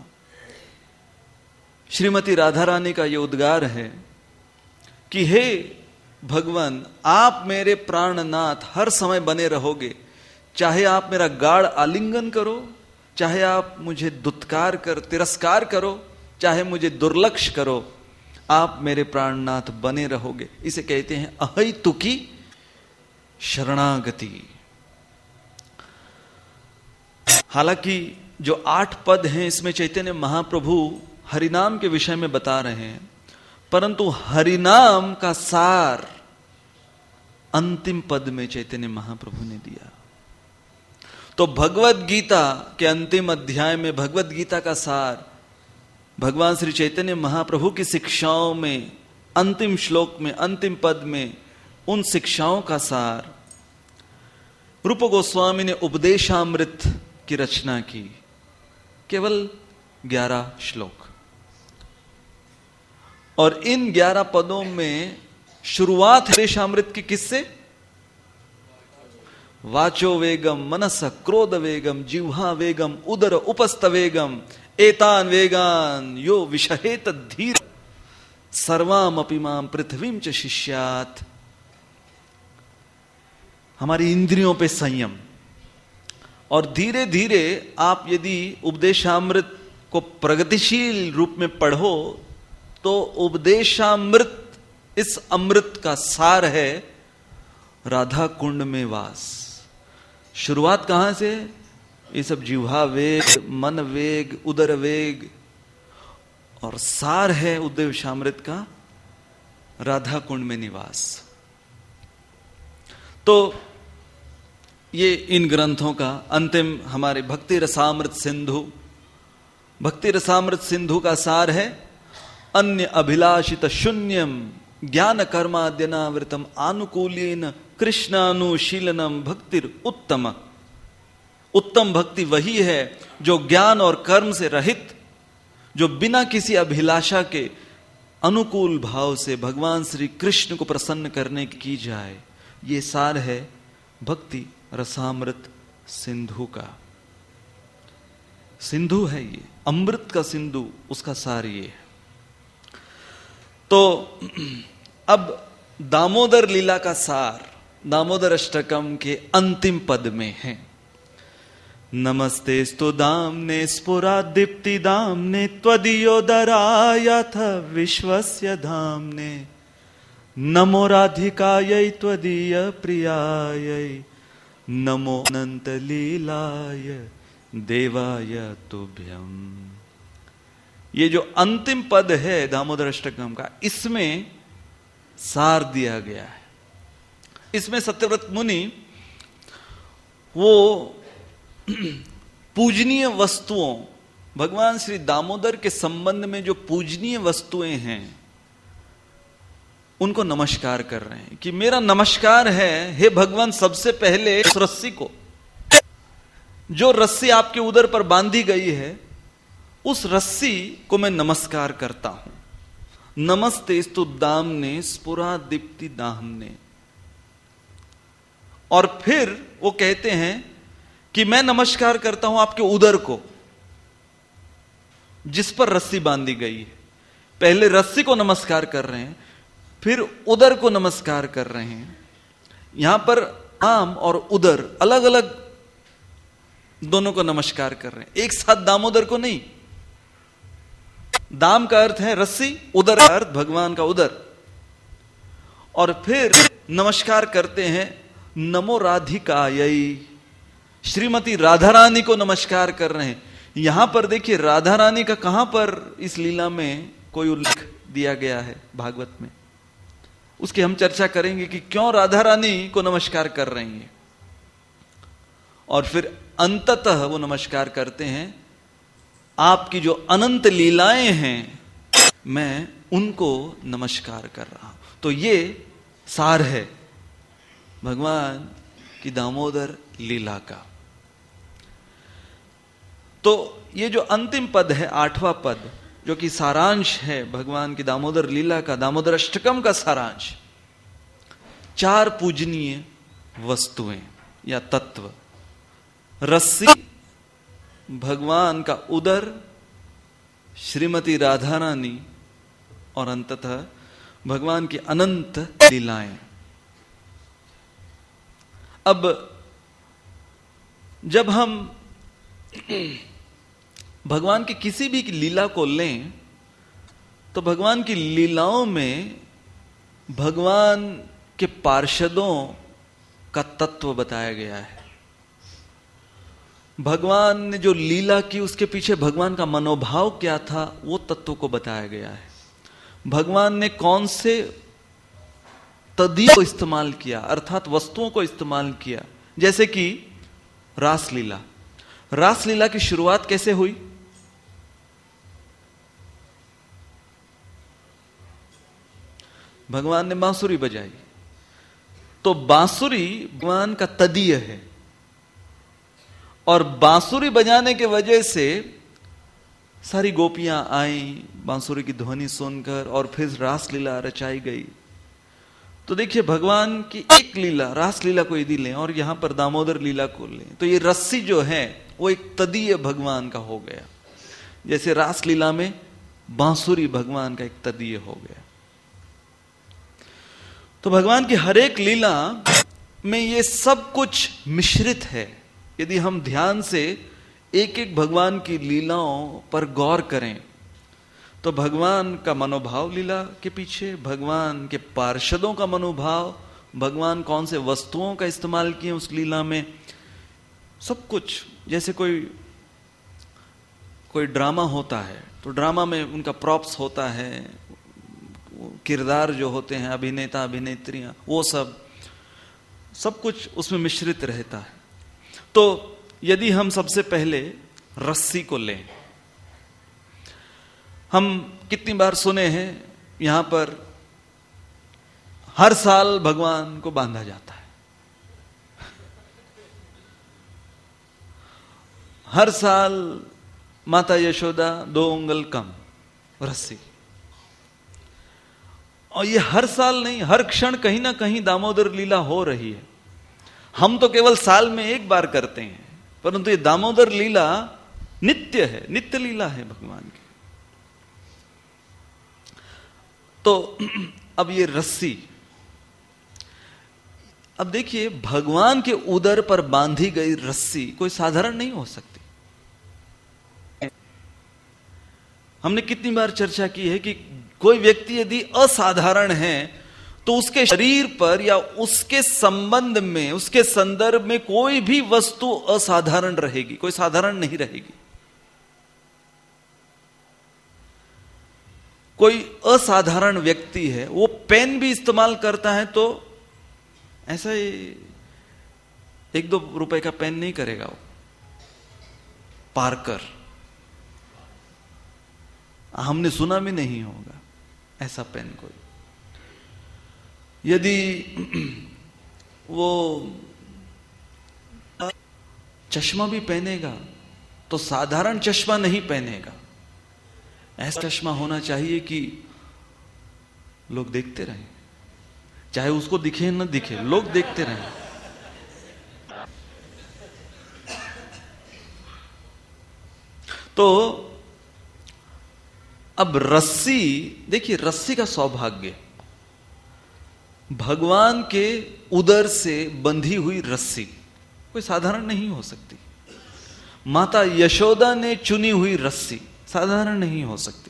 श्रीमती राधा रानी का यह उद्गार है कि हे भगवान, आप मेरे प्राणनाथ हर समय बने रहोगे, चाहे आप मेरा गाढ़ आलिंगन करो, चाहे आप मुझे दुत्कार कर तिरस्कार करो, चाहे मुझे दुर्लक्ष्य करो, आप मेरे प्राणनाथ बने रहोगे। इसे कहते हैं अहैतुकी शरणागति। हालांकि जो 8 पद हैं इसमें चैतन्य महाप्रभु हरिनाम के विषय में बता रहे हैं, परंतु हरिनाम का सार अंतिम पद में चैतन्य महाप्रभु ने दिया। तो भगवत गीता के अंतिम अध्याय में भगवत गीता का सार भगवान श्री चैतन्य महाप्रभु की शिक्षाओं में अंतिम श्लोक में, अंतिम पद में उन शिक्षाओं का सार रूप गोस्वामी ने उपदेशामृत की रचना की, केवल 11 श्लोक। और इन 11 पदों में शुरुआत उपदेशामृत की किससे? वाचो वेगम मनस क्रोध वेगम जिह्वा वेगम उदर उपस्थ वेगम एतान वेगान यो विषहेत धीर सर्वाम अपिमाम पृथ्वीम च शिष्यात। हमारी इंद्रियों पे संयम। और धीरे धीरे आप यदि उपदेशामृत को प्रगतिशील रूप में पढ़ो तो उपदेशामृत, इस अमृत का सार है राधा कुंड में वास। शुरुआत कहां से? ये सब जिह्वा वेग, मन वेग, उदर वेग, और सार है उपदेशामृत का राधा कुंड में निवास। तो ये इन ग्रंथों का अंतिम हमारे भक्ति रसामृत सिंधु, भक्ति रसामृत सिंधु का सार है अन्य अभिलाषित शून्यम ज्ञान कर्माद्यनावृतम आनुकूल्येन कृष्णानुशीलनम भक्तिर उत्तम। उत्तम भक्ति वही है जो ज्ञान और कर्म से रहित, जो बिना किसी अभिलाषा के अनुकूल भाव से भगवान श्री कृष्ण को प्रसन्न करने की जाए। ये सार है भक्ति रसामृत सिंधु का। सिंधु है ये, अमृत का सिंधु, उसका सार ये है। तो अब दामोदर लीला का सार दामोदर अष्टकम के अंतिम पद में है। नमस्ते स्तु दाम्ने स्फुरा दीप्ति दाम्ने त्वदीयोदरायथ विश्वस्य धाम्ने नमो राधिकायै त्वदीय प्रियायै नमो अनंत लीलाय देवाय तुभ्यम। ये जो अंतिम पद है दामोदर अष्टकम का, इसमें सार दिया गया है। इसमें सत्यव्रत मुनि वो पूजनीय वस्तुओं, भगवान श्री दामोदर के संबंध में जो पूजनीय वस्तुएं हैं उनको नमस्कार कर रहे हैं कि मेरा नमस्कार है हे भगवान, सबसे पहले उस रस्सी को, जो रस्सी आपके उदर पर बांधी गई है, उस रस्सी को मैं नमस्कार करता हूं। नमस्ते स्तु दामने स्फुरा दीप्ति दाहमने। और फिर वो कहते हैं कि मैं नमस्कार करता हूं आपके उदर को जिस पर रस्सी बांधी गई है। पहले रस्सी को नमस्कार कर रहे हैं, फिर उदर को नमस्कार कर रहे हैं। यहां पर दाम और उदर अलग अलग दोनों को नमस्कार कर रहे हैं, एक साथ दामोदर को नहीं। दाम का अर्थ है रस्सी, उदर का अर्थ भगवान का उदर। और फिर नमस्कार करते हैं नमो राधिकायै, श्रीमती राधा रानी को नमस्कार कर रहे हैं। यहां पर देखिए राधा रानी का कहां पर इस लीला में कोई उल्लेख दिया गया है भागवत में, उसकी हम चर्चा करेंगे कि क्यों राधा रानी को नमस्कार कर रही हैं। और फिर अंततः वो नमस्कार करते हैं आपकी जो अनंत लीलाएं हैं मैं उनको नमस्कार कर रहा हूं। तो ये सार है भगवान की दामोदर लीला का। तो ये जो अंतिम पद है, 8वां पद, जो कि सारांश है भगवान की दामोदर लीला का, दामोदर अष्टकम का सारांश, 4 पूजनीय वस्तुएं या तत्व, रस्सी, भगवान का उदर, श्रीमती राधा रानी और अंततः भगवान की अनंत लीलाएं। अब जब हम भगवान की किसी भी लीला को लें तो भगवान की लीलाओं में भगवान के पार्षदों का तत्व बताया गया है। भगवान ने जो लीला की उसके पीछे भगवान का मनोभाव क्या था वो तत्व को बताया गया है। भगवान ने कौन से तदीय को इस्तेमाल किया, अर्थात वस्तुओं को इस्तेमाल किया। जैसे कि रासलीला, रासलीला की शुरुआत कैसे हुई? भगवान ने बांसुरी बजाई, तो बांसुरी भगवान का तदीय है और बांसुरी बजाने के वजह से सारी गोपियां आई बांसुरी की ध्वनि सुनकर और फिर रासलीला रचाई गई। तो देखिए भगवान की एक लीला, रासलीला को यदि लें और यहां पर दामोदर लीला को लें तो ये रस्सी जो है वो एक तदीय भगवान का हो गया, जैसे रासलीला में बांसुरी भगवान का एक तदीय हो गया। तो भगवान की हर एक लीला में ये सब कुछ मिश्रित है। यदि हम ध्यान से एक एक भगवान की लीलाओं पर गौर करें तो भगवान का मनोभाव लीला के पीछे, भगवान के पार्षदों का मनोभाव, भगवान कौन से वस्तुओं का इस्तेमाल किए उस लीला में, सब कुछ। जैसे कोई ड्रामा होता है तो ड्रामा में उनका प्रॉप्स होता है, किरदार जो होते हैं, अभिनेता अभिनेत्रियां, वो सब कुछ उसमें मिश्रित रहता है। तो यदि हम सबसे पहले रस्सी को लें, हम कितनी बार सुने हैं यहां पर हर साल भगवान को बांधा जाता है, हर साल माता यशोदा 2 उंगल कम रस्सी। और ये हर साल नहीं, हर क्षण कहीं ना कहीं दामोदर लीला हो रही है। हम तो केवल साल में एक बार करते हैं, परंतु ये दामोदर लीला नित्य है, नित्य लीला है भगवान की। तो अब ये रस्सी, अब देखिए भगवान के उदर पर बांधी गई रस्सी कोई साधारण नहीं हो सकती। हमने कितनी बार चर्चा की है कि कोई व्यक्ति यदि असाधारण है तो उसके शरीर पर या उसके संबंध में, उसके संदर्भ में कोई भी वस्तु असाधारण रहेगी, कोई साधारण नहीं रहेगी। कोई असाधारण व्यक्ति है, वो पेन भी इस्तेमाल करता है तो ऐसा ही 1-2 रुपए का पेन नहीं करेगा वो। पार्कर, हमने सुना भी नहीं होगा ऐसा पेन कोई। यदि वो चश्मा भी पहनेगा तो साधारण चश्मा नहीं पहनेगा, ऐसा चश्मा होना चाहिए कि लोग देखते रहें, चाहे उसको दिखे न दिखे, लोग देखते रहें। तो अब रस्सी, देखिए रस्सी का सौभाग्य, भगवान के उदर से बंधी हुई रस्सी कोई साधारण नहीं हो सकती। माता यशोदा ने चुनी हुई रस्सी साधारण नहीं हो सकती।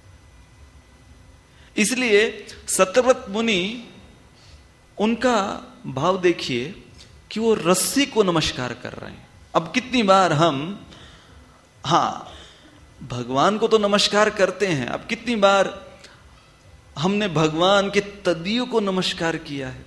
इसलिए सत्यव्रत मुनि, उनका भाव देखिए कि वो रस्सी को नमस्कार कर रहे हैं। अब कितनी बार हम, हाँ भगवान को तो नमस्कार करते हैं, अब कितनी बार हमने भगवान के तदियों को नमस्कार किया है।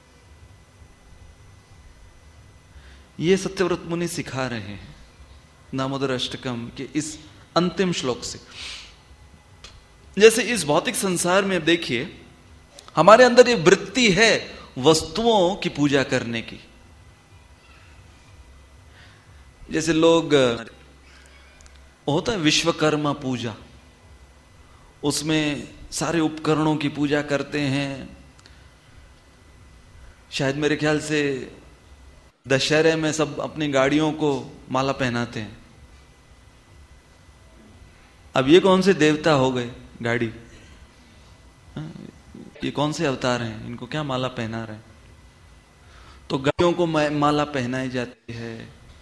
ये सत्यव्रत मुनि सिखा रहे हैं दामोदर अष्टकम के इस अंतिम श्लोक से। जैसे इस भौतिक संसार में देखिए हमारे अंदर ये वृत्ति है वस्तुओं की पूजा करने की। जैसे लोग, होता है विश्वकर्मा पूजा, उसमें सारे उपकरणों की पूजा करते हैं। शायद मेरे ख्याल से दशहरे में सब अपनी गाड़ियों को माला पहनाते हैं। अब ये कौन से देवता हो गए गाड़ी, ये कौन से अवतार हैं, इनको क्या माला पहना रहे हैं? तो गाड़ियों को माला पहनाई जाती है।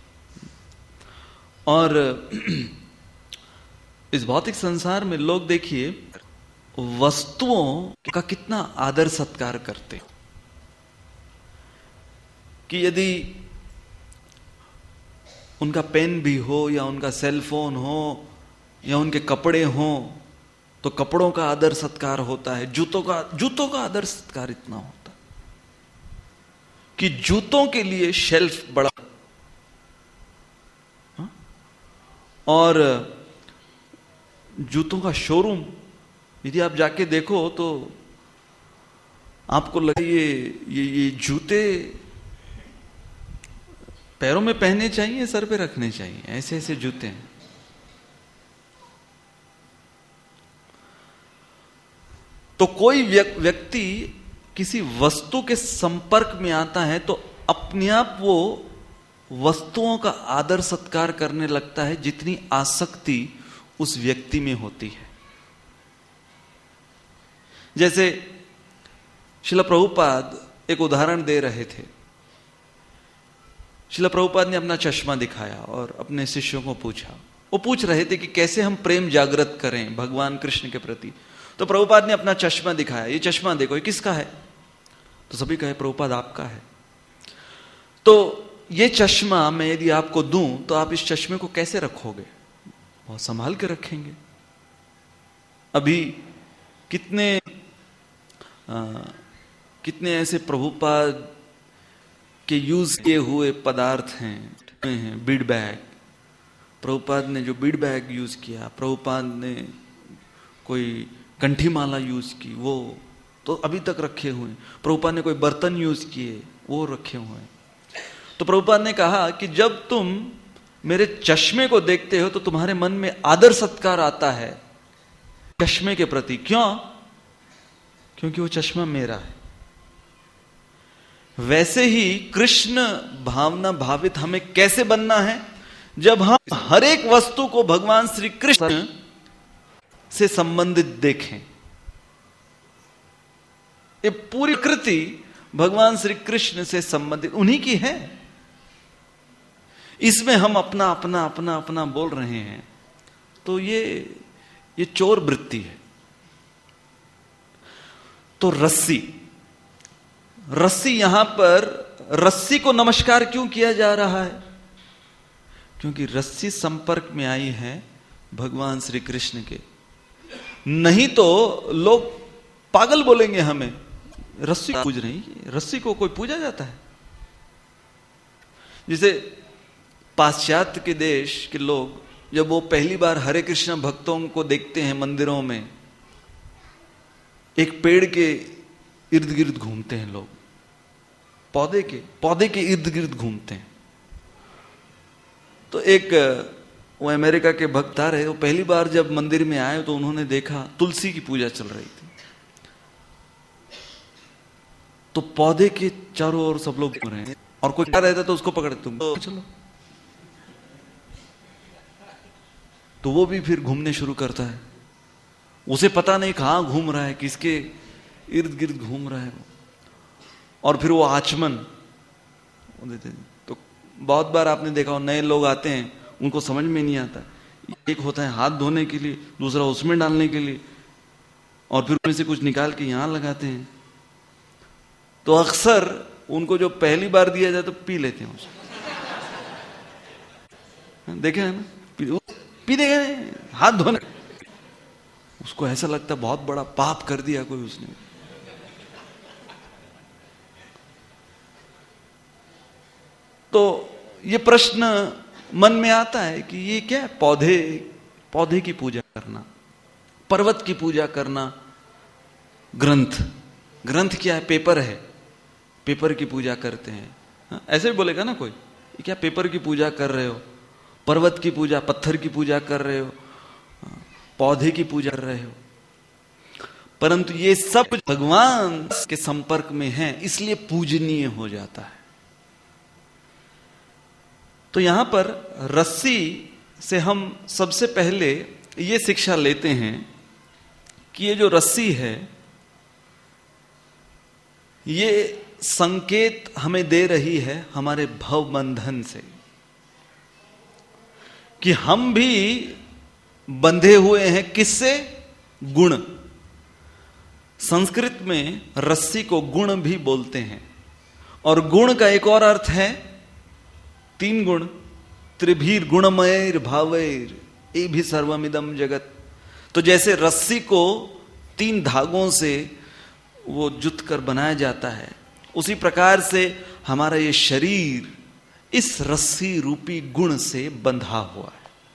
और इस भौतिक संसार में लोग देखिए वस्तुओं का कितना आदर सत्कार करते हैं कि यदि उनका पेन भी हो या उनका सेल फोन हो या उनके कपड़े हो तो कपड़ों का आदर सत्कार होता है। जूतों का आदर सत्कार इतना होता है कि जूतों के लिए शेल्फ बड़ा, और जूतों का शोरूम यदि आप जाके देखो तो आपको लगे ये जूते पैरों में पहनने चाहिए, सर पे रखने चाहिए, ऐसे ऐसे जूते हैं। तो कोई व्यक्ति किसी वस्तु के संपर्क में आता है तो अपने आप वो वस्तुओं का आदर सत्कार करने लगता है जितनी आसक्ति उस व्यक्ति में होती है। जैसे श्रील प्रभुपाद एक उदाहरण दे रहे थे। श्रील प्रभुपाद ने अपना चश्मा दिखाया और अपने शिष्यों को पूछा, वो पूछ रहे थे कि कैसे हम प्रेम जागृत करें भगवान कृष्ण के प्रति। तो प्रभुपाद ने अपना चश्मा दिखाया, ये चश्मा देखो, ये किसका है? तो सभी कहे प्रभुपाद आपका है। तो ये चश्मा मैं यदि आपको दूं तो आप इस चश्मे को कैसे रखोगे? बहुत संभाल के रखेंगे। अभी कितने ऐसे प्रभुपाद के यूज किए हुए पदार्थ हैं। बीड बैग, प्रभुपाद ने जो बीड बैग यूज किया, प्रभुपाद ने कोई कंठी माला यूज की, वो तो अभी तक रखे हुए हैं। प्रभुपाद ने कोई बर्तन यूज किए, वो रखे हुए हैं। तो प्रभुपाद ने कहा कि जब तुम मेरे चश्मे को देखते हो तो तुम्हारे मन में आदर सत्कार आता है चश्मे के प्रति। क्यों? क्योंकि वो चश्मा मेरा है। वैसे ही कृष्ण भावना भावित हमें कैसे बनना है? जब हम हर एक वस्तु को भगवान श्री कृष्ण से संबंधित देखें। ये पूरी कृति भगवान श्री कृष्ण से संबंधित उन्हीं की है। इसमें हम अपना अपना अपना अपना बोल रहे हैं तो ये चोर वृत्ति है। तो रस्सी यहां पर रस्सी को नमस्कार क्यों किया जा रहा है? क्योंकि रस्सी संपर्क में आई है भगवान श्री कृष्ण के, नहीं तो लोग पागल बोलेंगे हमें, रस्सी पूज रही, रस्सी को कोई पूजा जाता है? जैसे पाश्चात्य के देश के लोग जब वो पहली बार हरे कृष्ण भक्तों को देखते हैं मंदिरों में, एक पेड़ के इर्द गिर्द घूमते हैं लोग, पौधे के इर्द गिर्द घूमते हैं। तो एक वो अमेरिका के भक्त आ रहे, वो पहली बार जब मंदिर में आए तो उन्होंने देखा तुलसी की पूजा चल रही थी। तो पौधे के चारों ओर सब लोग घूम रहे हैं, और कोई क्या रहता तो उसको पकड़ते, तुम चलो, तो वो भी फिर घूमने शुरू करता है। उसे पता नहीं कहां घूम रहा है, किसके इर्द गिर्द घूम रहा है वो, और फिर वो आचमन देते हैं। तो बहुत बार आपने देखा हो, नए लोग आते हैं, उनको समझ में नहीं आता, एक होता है हाथ धोने के लिए, दूसरा उसमें डालने के लिए, और फिर उनमें से कुछ निकाल के यहां लगाते हैं। तो अक्सर उनको जो पहली बार दिया जाए तो पी लेते हैं उसे, देखे है ना, पी देंगे हाथ धोने, उसको ऐसा लगता है बहुत बड़ा पाप कर दिया कोई उसने। तो ये प्रश्न मन में आता है कि ये क्या है, पौधे की पूजा करना, पर्वत की पूजा करना, ग्रंथ क्या है, पेपर है, पेपर की पूजा करते हैं। ऐसे भी बोलेगा ना कोई, ये क्या पेपर की पूजा कर रहे हो, पर्वत की पूजा, पत्थर की पूजा कर रहे हो, पौधे की पूजा कर रहे हो। परंतु ये सब भगवान के संपर्क में है, इसलिए पूजनीय हो जाता है। तो यहां पर रस्सी से हम सबसे पहले ये शिक्षा लेते हैं कि ये जो रस्सी है, ये संकेत हमें दे रही है हमारे भव बंधन से, कि हम भी बंधे हुए हैं। किससे? गुण। संस्कृत में रस्सी को गुण भी बोलते हैं, और गुण का एक और अर्थ है 3 गुण, त्रिभीर गुणमयर भावैर ये भी सर्वमिदम जगत। तो जैसे रस्सी को 3 धागों से वो जुत कर बनाया जाता है, उसी प्रकार से हमारा ये शरीर इस रस्सी रूपी गुण से बंधा हुआ है।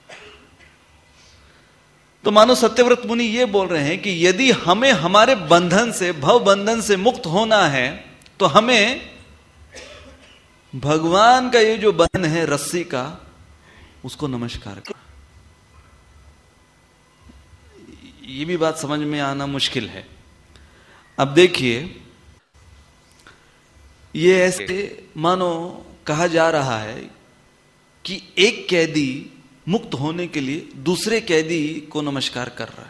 तो मानो सत्यव्रत मुनि ये बोल रहे हैं कि यदि हमें हमारे बंधन से, भव बंधन से मुक्त होना है, तो हमें भगवान का ये जो बंधन है रस्सी का, उसको नमस्कार करो। ये भी बात समझ में आना मुश्किल है। अब देखिए, ये ऐसे मानो कहा जा रहा है कि एक कैदी मुक्त होने के लिए दूसरे कैदी को नमस्कार कर रहा है।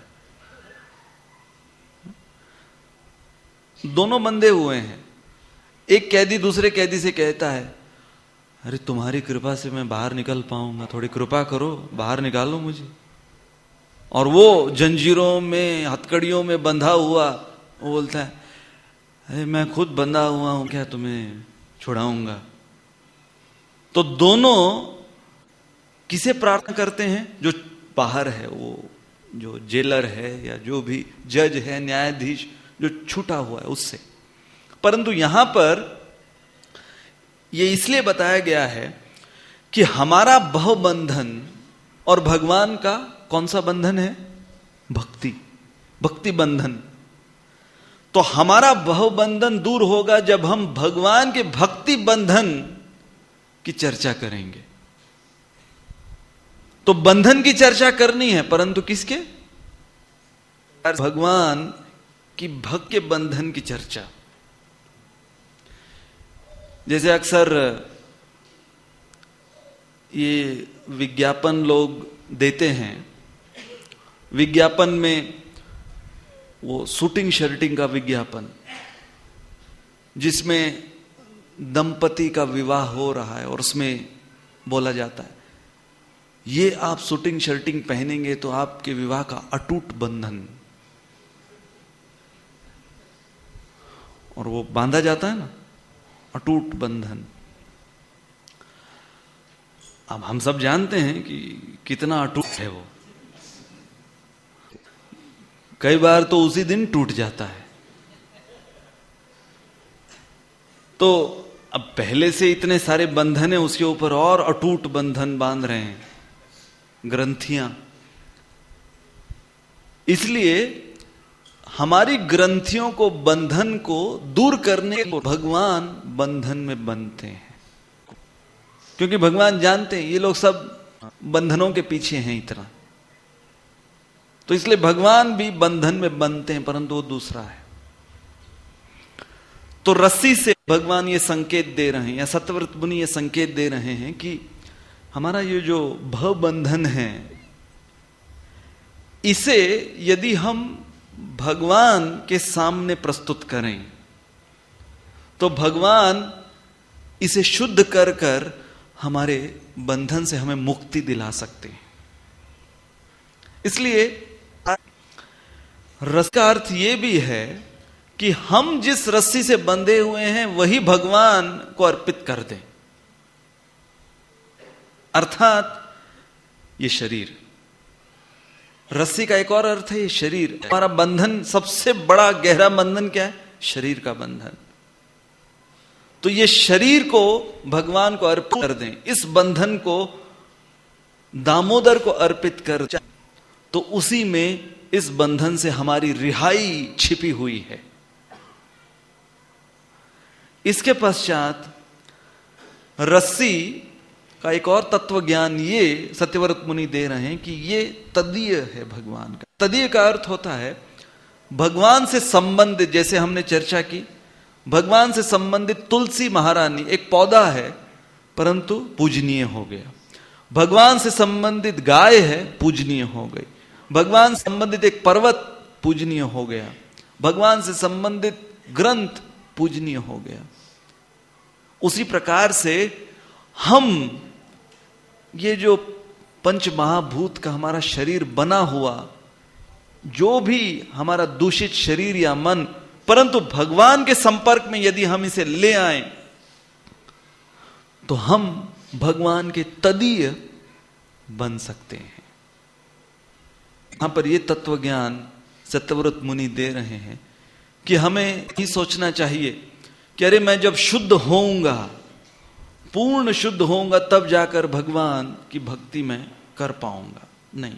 दोनों बंधे हुए हैं, एक कैदी दूसरे कैदी से कहता है, अरे तुम्हारी कृपा से मैं बाहर निकल पाऊंगा, थोड़ी कृपा करो, बाहर निकालो मुझे। और वो जंजीरों में, हथकड़ियों में बंधा हुआ, वो बोलता है, अरे मैं खुद बंधा हुआ हूं, क्या तुम्हें छुड़ाऊंगा। तो दोनों किसे प्रार्थना करते हैं? जो बाहर है, वो जो जेलर है या जो भी जज है, न्यायाधीश जो छूटा हुआ है उससे। परंतु यहां पर यह इसलिए बताया गया है कि हमारा भव बंधन और भगवान का कौन सा बंधन है? भक्ति बंधन। तो हमारा भव बंधन दूर होगा जब हम भगवान के भक्ति बंधन की चर्चा करेंगे। तो बंधन की चर्चा करनी है, परंतु किसके? भगवान की भक्त के बंधन की चर्चा। जैसे अक्सर ये विज्ञापन लोग देते हैं, विज्ञापन में वो शूटिंग शर्टिंग का विज्ञापन, जिसमें दंपति का विवाह हो रहा है और उसमें बोला जाता है, ये आप शूटिंग शर्टिंग पहनेंगे तो आपके विवाह का अटूट बंधन, और वो बांधा जाता है ना, अटूट बंधन। अब हम सब जानते हैं कि कितना अटूट है वो। कई बार तो उसी दिन टूट जाता है। तो अब पहले से इतने सारे बंधन है, उसके ऊपर और अटूट बंधन बांध रहे हैं, ग्रंथियां। इसलिए हमारी ग्रंथियों को, बंधन को दूर करने को भगवान बंधन में बंधते हैं, क्योंकि भगवान जानते हैं ये लोग सब बंधनों के पीछे हैं इतना। तो इसलिए भगवान भी बंधन में बंधते हैं, परंतु वो दूसरा है। तो रस्सी से भगवान ये संकेत दे रहे हैं, या सत्यव्रत मुनि ये संकेत दे रहे हैं कि हमारा ये जो भव बंधन है, इसे यदि हम भगवान के सामने प्रस्तुत करें तो भगवान इसे शुद्ध कर कर हमारे बंधन से हमें मुक्ति दिला सकते हैं। इसलिए रस का अर्थ यह भी है कि हम जिस रस्सी से बंधे हुए हैं वही भगवान को अर्पित कर दें। अर्थात ये शरीर, रस्सी का एक और अर्थ है ये शरीर। हमारा बंधन, सबसे बड़ा गहरा बंधन क्या है? शरीर का बंधन। तो ये शरीर को भगवान को अर्पित कर दें, इस बंधन को दामोदर को अर्पित कर, तो उसी में इस बंधन से हमारी रिहाई छिपी हुई है। इसके पश्चात रस्सी का एक और तत्व ज्ञान ये सत्यव्रत मुनि दे रहे हैं कि ये तदीय है भगवान का। तदीय का अर्थ होता है भगवान से संबंधित, जैसे हमने चर्चा की, भगवान से संबंधित तुलसी महारानी एक पौधा है परंतु पूजनीय हो गया। भगवान से संबंधित गाय है, पूजनीय हो गई। भगवान से संबंधित एक पर्वत पूजनीय हो गया। भगवान से संबंधित ग्रंथ पूजनीय हो गया। उसी प्रकार से हम ये जो पंच महाभूत का हमारा शरीर बना हुआ, जो भी हमारा दूषित शरीर या मन, परंतु भगवान के संपर्क में यदि हम इसे ले आए तो हम भगवान के तदीय बन सकते हैं। यहां पर यह तत्व ज्ञान सत्यव्रत मुनि दे रहे हैं कि हमें ही सोचना चाहिए कि अरे मैं जब शुद्ध होऊंगा, पूर्ण शुद्ध होऊंगा, तब जाकर भगवान की भक्ति मैं कर पाऊंगा। नहीं,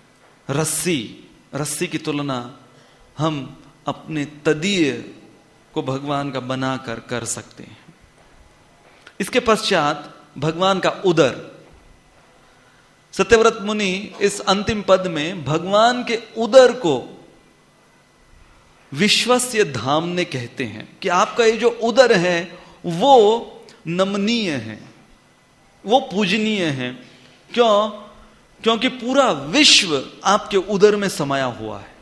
रस्सी की तुलना हम अपने तदीय को भगवान का बनाकर कर सकते हैं। इसके पश्चात भगवान का उदर, सत्यव्रत मुनि इस अंतिम पद में भगवान के उदर को विश्वस्य धामने कहते हैं कि आपका ये जो उदर है वो नमनीय है, वो पूजनीय है। क्यों? क्योंकि पूरा विश्व आपके उदर में समाया हुआ है।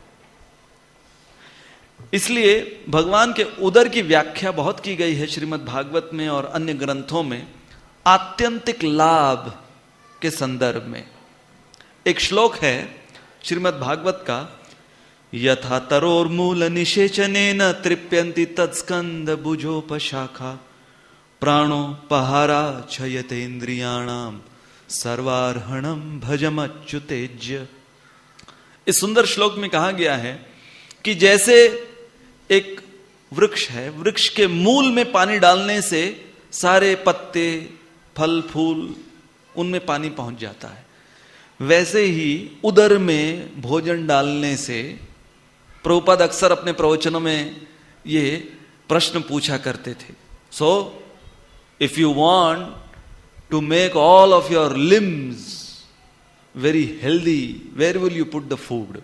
इसलिए भगवान के उदर की व्याख्या बहुत की गई है श्रीमद् भागवत में और अन्य ग्रंथों में, आत्यंतिक लाभ के संदर्भ में। एक श्लोक है श्रीमद् भागवत का, यथा तरोर्मूल निषेचनेन तृप्यन्ति तत्स्कंद भुजोपशाखा प्राणोपहारा क्षयतेन्द्रियाणाम सर्वार्हणम भजमच्युतेज्य। इस सुंदर श्लोक में कहा गया है कि जैसे एक वृक्ष है, वृक्ष के मूल में पानी डालने से सारे पत्ते, फल, फूल, उनमें पानी पहुंच जाता है, वैसे ही उदर में भोजन डालने से, प्रभुपाद अक्सर अपने प्रवचनों में ये प्रश्न पूछा करते थे, so if you want to make all of your limbs very healthy, where will you put the food?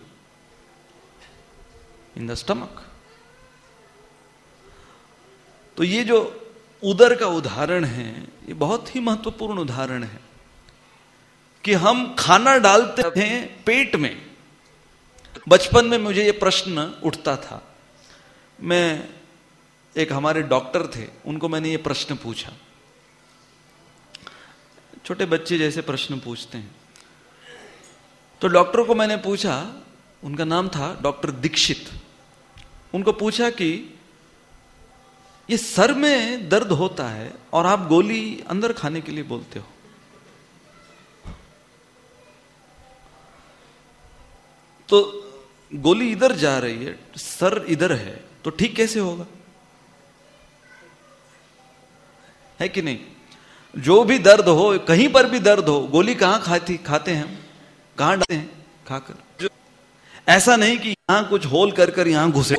In the stomach. तो ये जो उदर का उदाहरण है, ये बहुत ही महत्वपूर्ण उदाहरण है कि हम खाना डालते हैं पेट में। बचपन में मुझे ये प्रश्न उठता था। मैं, एक हमारे डॉक्टर थे, उनको मैंने ये प्रश्न पूछा, छोटे बच्चे जैसे प्रश्न पूछते हैं। तो डॉक्टर को मैंने पूछा, उनका नाम था डॉक्टर दीक्षित, उनको पूछा कि ये सर में दर्द होता है और आप गोली अंदर खाने के लिए बोलते हो, तो गोली इधर जा रही है, सर इधर है, तो ठीक कैसे होगा? है कि नहीं? जो भी दर्द हो, कहीं पर भी दर्द हो, गोली कहां खाते हैं हम, कहां डालते हैं? खाकर। ऐसा नहीं कि यहां कुछ होल कर यहां घुसे,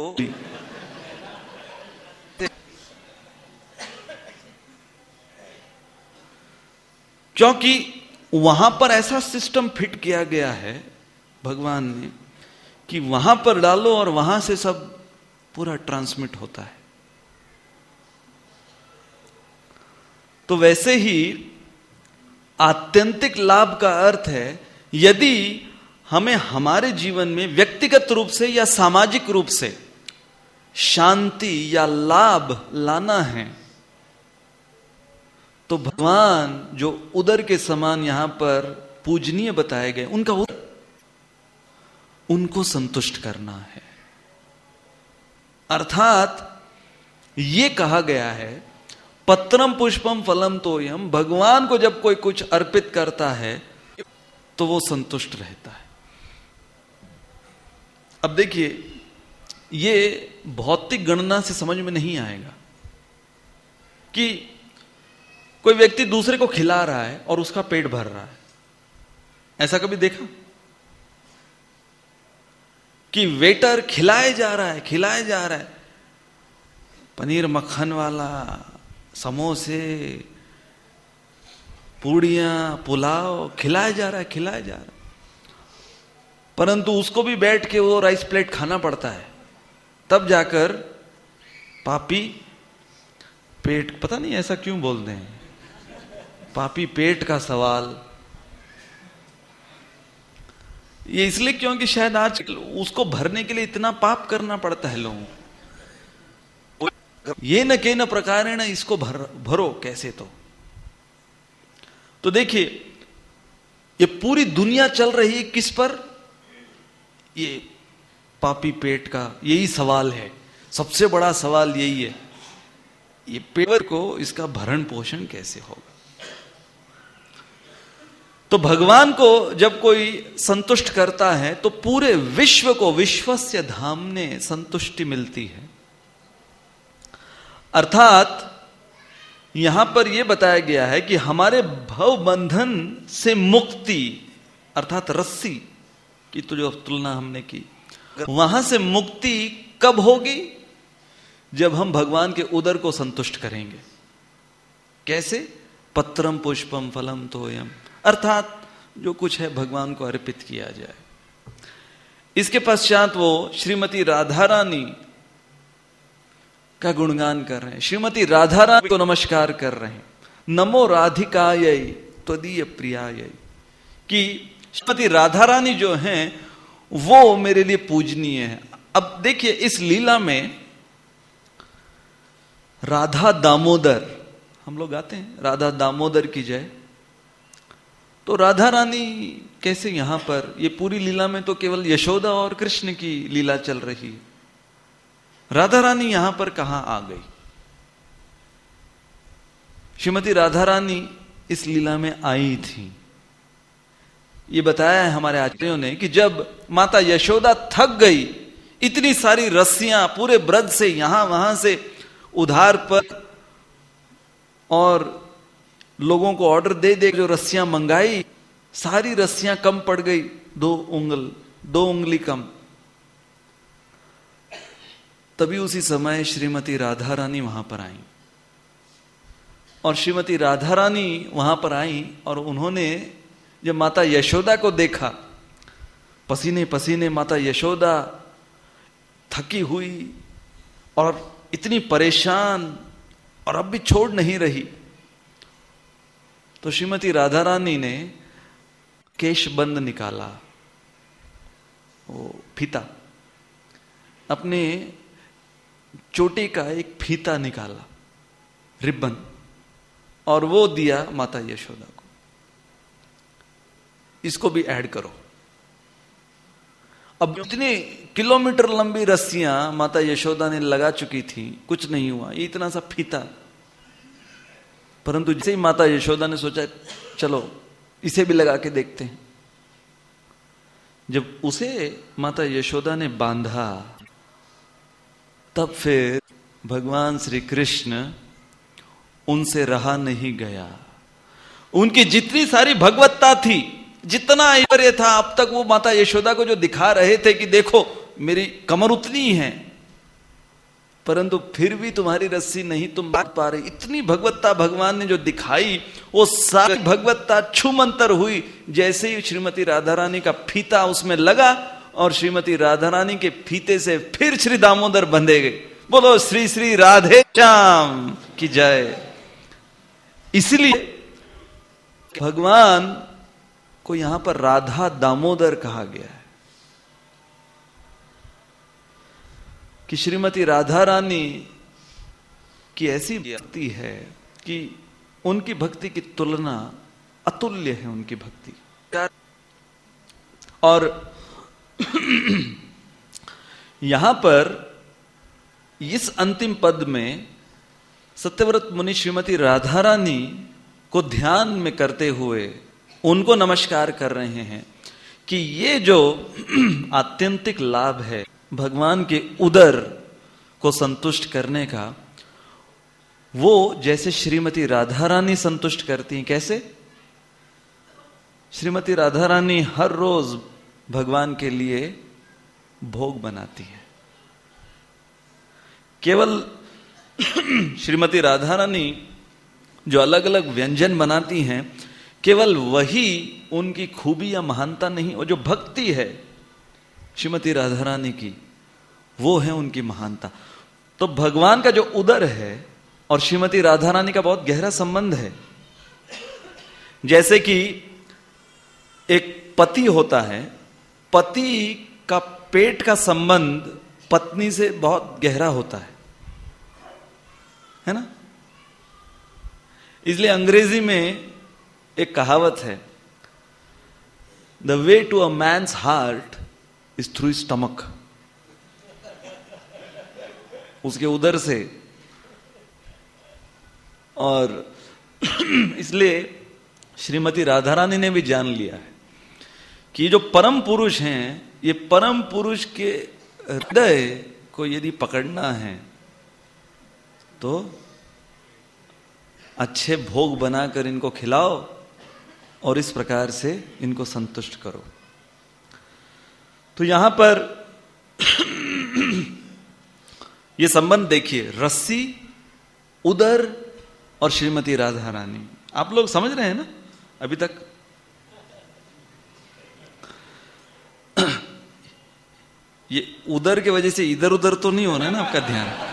क्योंकि वहां पर ऐसा सिस्टम फिट किया गया है भगवान ने कि वहां पर डालो और वहां से सब पूरा ट्रांसमिट होता है। तो वैसे ही आत्यंतिक लाभ का अर्थ है, यदि हमें हमारे जीवन में व्यक्तिगत रूप से या सामाजिक रूप से शांति या लाभ लाना है, तो भगवान जो उदर के समान यहां पर पूजनीय बताए गए, उनको संतुष्ट करना है। अर्थात ये कहा गया है, पत्रम पुष्पम फलम तोयम, भगवान को जब कोई कुछ अर्पित करता है तो वो संतुष्ट रहता है। अब देखिए, ये भौतिक गणना से समझ में नहीं आएगा कि कोई व्यक्ति दूसरे को खिला रहा है और उसका पेट भर रहा है। ऐसा कभी देखा कि वेटर खिलाए जा रहा है, पनीर मक्खन वाला, समोसे, पूड़ियां, पुलाव खिलाया जा रहा है, परंतु उसको भी बैठ के वो राइस प्लेट खाना पड़ता है, तब जाकर पापी पेट, पता नहीं ऐसा क्यों बोलते हैं, पापी पेट का सवाल। ये इसलिए क्योंकि शायद आज उसको भरने के लिए इतना पाप करना पड़ता है लोगों को। ये न के न प्रकारेण इसको भरो कैसे। तो देखिए, ये पूरी दुनिया चल रही है किस पर? ये पापी पेट का यही सवाल है, सबसे बड़ा सवाल यही है, ये पेट को इसका भरण पोषण कैसे होगा। तो भगवान को जब कोई संतुष्ट करता है तो पूरे विश्व को विश्वस्य धामने संतुष्टि मिलती है। अर्थात यहां पर यह बताया गया है कि हमारे भव बंधन से मुक्ति, अर्थात रस्सी की तो जो तुलना हमने की, वहां से मुक्ति कब होगी? जब हम भगवान के उदर को संतुष्ट करेंगे। कैसे? पत्रम पुष्पम फलम तोयम, अर्थात जो कुछ है भगवान को अर्पित किया जाए। इसके पश्चात वो श्रीमती राधा रानी का गुणगान कर रहे हैं, श्रीमती राधा रानी को नमस्कार कर रहे हैं, नमो राधिकायै त्वदीय प्रियायै, कि श्रीमती राधा रानी जो हैं वो मेरे लिए पूजनीय है। अब देखिए, इस लीला में राधा दामोदर, हम लोग गाते हैं राधा दामोदर की जय, तो राधा रानी कैसे यहां पर? ये पूरी लीला में तो केवल यशोदा और कृष्ण की लीला चल रही है, राधा रानी यहां पर कहां आ गई? श्रीमती राधा रानी इस लीला में आई थी। ये बताया है हमारे आचार्यों ने कि जब माता यशोदा थक गई, इतनी सारी रस्सियां पूरे ब्रज से यहां वहां से उधार पर, और लोगों को ऑर्डर दे दे जो रस्सियां मंगाई, सारी रस्सियां कम पड़ गई, 2 उंगली कम। तभी उसी समय श्रीमती राधा रानी वहां पर आई, और श्रीमती राधा रानी वहां पर आई और उन्होंने जब माता यशोदा को देखा, पसीने पसीने माता यशोदा थकी हुई और इतनी परेशान और अब भी छोड़ नहीं रही, तो श्रीमती राधा रानी ने केशबंद निकाला, वो फीता, अपने चोटी का एक फीता निकाला, रिबन, और वो दिया माता यशोदा को, इसको भी ऐड करो। अब इतने किलोमीटर लंबी रस्सियां माता यशोदा ने लगा चुकी थी, कुछ नहीं हुआ, ये इतना सा फीता। परंतु जैसे ही माता यशोदा ने सोचा चलो इसे भी लगा के देखते हैं, जब उसे माता यशोदा ने बांधा, तब फिर भगवान श्री कृष्ण उनसे रहा नहीं गया। उनकी जितनी सारी भगवत्ता थी, जितना ऐश्वर्य था, अब तक वो माता यशोदा को जो दिखा रहे थे कि देखो मेरी कमर उतनी है, परंतु फिर भी तुम्हारी रस्सी नहीं तुम बांध पा रहे। इतनी भगवत्ता भगवान ने जो दिखाई, वो सारी भगवत्ता छूमंतर हुई। जैसे ही श्रीमती राधा रानी का फीता उसमें लगा और श्रीमती राधा रानी के फीते से फिर श्री दामोदर बंधे गए। बोलो श्री श्री राधे श्याम की जय। इसलिए भगवान को यहां पर राधा दामोदर कहा गया है कि श्रीमती राधा रानी की ऐसी भक्ति है कि उनकी भक्ति की तुलना अतुल्य है। उनकी भक्ति और यहां पर इस अंतिम पद में सत्यव्रत मुनि श्रीमती राधा रानी को ध्यान में करते हुए उनको नमस्कार कर रहे हैं कि ये जो आत्यंतिक लाभ है भगवान के उदर को संतुष्ट करने का, वो जैसे श्रीमती राधा रानी संतुष्ट करती हैं। कैसे? श्रीमती राधा रानी हर रोज भगवान के लिए भोग बनाती है। केवल श्रीमती राधा रानी जो अलग अलग व्यंजन बनाती हैं, केवल वही उनकी खूबी या महानता नहीं, और जो भक्ति है श्रीमती राधा रानी की, वो है उनकी महानता। तो भगवान का जो उदर है और श्रीमती राधा रानी का बहुत गहरा संबंध है। जैसे कि एक पति होता है, पति का पेट का संबंध पत्नी से बहुत गहरा होता है ना? इसलिए अंग्रेजी में एक कहावत है, the way to a man's heart is through stomach. उसके उदर से। और इसलिए श्रीमती राधा रानी ने भी जान लिया है कि जो परम पुरुष हैं, ये परम पुरुष के हृदय को यदि पकड़ना है तो अच्छे भोग बनाकर इनको खिलाओ और इस प्रकार से इनको संतुष्ट करो। तो यहां पर यह संबंध देखिए, रस्सी, उदर और श्रीमती राधा रानी। आप लोग समझ रहे हैं ना अभी तक? ये उदर के वजह से इधर उधर तो नहीं होना है ना आपका ध्यान?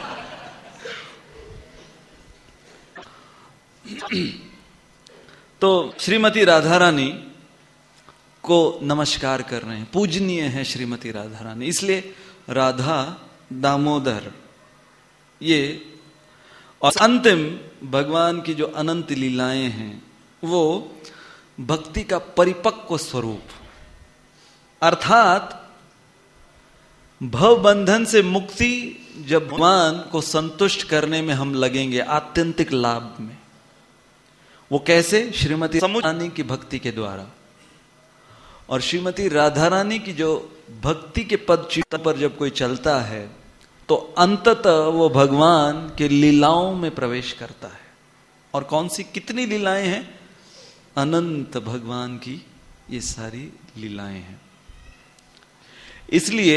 तो श्रीमती राधा रानी को नमस्कार कर रहे हैं, पूजनीय है श्रीमती राधा रानी, इसलिए राधा दामोदर। ये और अंतिम भगवान की जो अनंत लीलाएं हैं वो भक्ति का परिपक्व स्वरूप, अर्थात भव बंधन से मुक्ति जब भगवान को संतुष्ट करने में हम लगेंगे आत्यंतिक लाभ में, वो कैसे? श्रीमती रानी की भक्ति के द्वारा। और श्रीमती राधा रानी की जो भक्ति के पद चिन्ह पर जब कोई चलता है तो अंततः वो भगवान के लीलाओं में प्रवेश करता है। और कौन सी कितनी लीलाएं हैं? अनंत भगवान की ये सारी लीलाएं हैं। इसलिए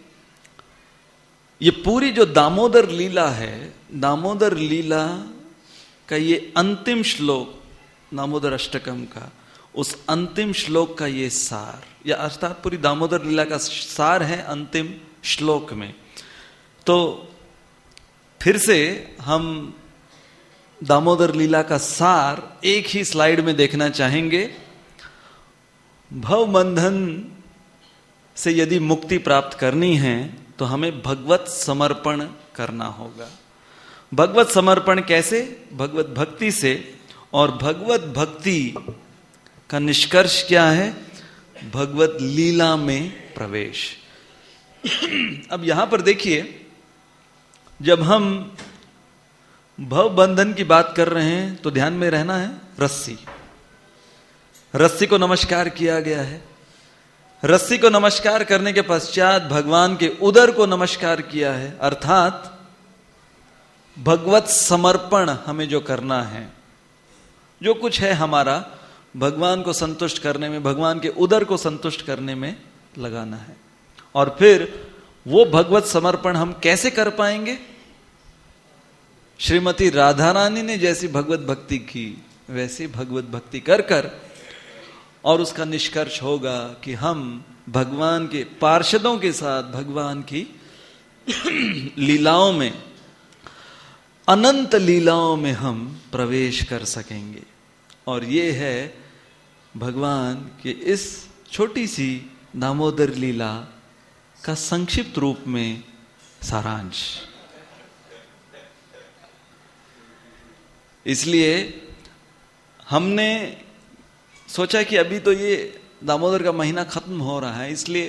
ये पूरी जो दामोदर लीला है, दामोदर लीला का ये अंतिम श्लोक, दामोदर अष्टकम का उस अंतिम श्लोक का ये सार, या अर्थात पूरी दामोदर लीला का सार है अंतिम श्लोक में। तो फिर से हम दामोदर लीला का सार एक ही स्लाइड में देखना चाहेंगे। भव बंधन से यदि मुक्ति प्राप्त करनी है तो हमें भगवत समर्पण करना होगा। भगवत समर्पण कैसे? भगवत भक्ति से। और भगवत भक्ति का निष्कर्ष क्या है? भगवत लीला में प्रवेश। अब यहां पर देखिए, जब हम भव बंधन की बात कर रहे हैं तो ध्यान में रहना है रस्सी। रस्सी को नमस्कार किया गया है। रस्सी को नमस्कार करने के पश्चात भगवान के उदर को नमस्कार किया है, अर्थात भगवत समर्पण हमें जो करना है, जो कुछ है हमारा भगवान को संतुष्ट करने में, भगवान के उदर को संतुष्ट करने में लगाना है। और फिर वो भगवत समर्पण हम कैसे कर पाएंगे? श्रीमती राधा रानी ने जैसी भगवत भक्ति की वैसी भगवत भक्ति कर कर, और उसका निष्कर्ष होगा कि हम भगवान के पार्षदों के साथ भगवान की लीलाओं में, अनंत लीलाओं में हम प्रवेश कर सकेंगे। और ये है भगवान के इस छोटी सी दामोदर लीला का संक्षिप्त रूप में सारांश। इसलिए हमने सोचा कि अभी तो ये दामोदर का महीना खत्म हो रहा है, इसलिए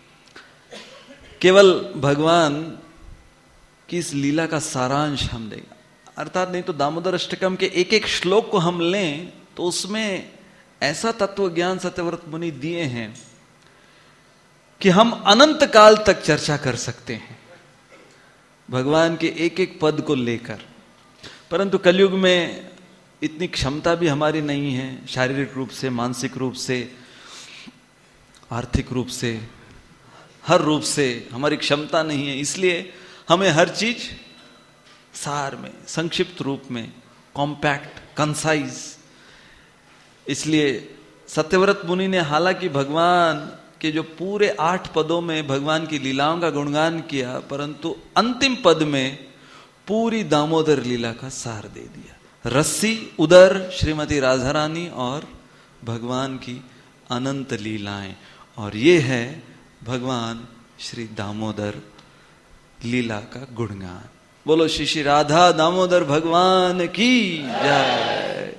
केवल भगवान की इस लीला का सारांश हम देंगे। अर्थात नहीं तो दामोदर अष्टकम के एक एक श्लोक को हम लें तो उसमें ऐसा तत्व ज्ञान सत्यव्रत मुनि दिए हैं कि हम अनंत काल तक चर्चा कर सकते हैं भगवान के एक एक पद को लेकर। परंतु कलयुग में इतनी क्षमता भी हमारी नहीं है, शारीरिक रूप से, मानसिक रूप से, आर्थिक रूप से, हर रूप से हमारी क्षमता नहीं है। इसलिए हमें हर चीज सार में, संक्षिप्त रूप में, कॉम्पैक्ट, कंसाइज। इसलिए सत्यव्रत मुनि ने हालांकि भगवान के जो पूरे 8 पदों में भगवान की लीलाओं का गुणगान किया, परंतु अंतिम पद में पूरी दामोदर लीला का सार दे दिया। रस्सी, उदर, श्रीमती राधा रानी और भगवान की अनंत लीलाएं, और ये है भगवान श्री दामोदर लीला का गुणगान। बोलो श्री श्री राधा दामोदर भगवान की जय।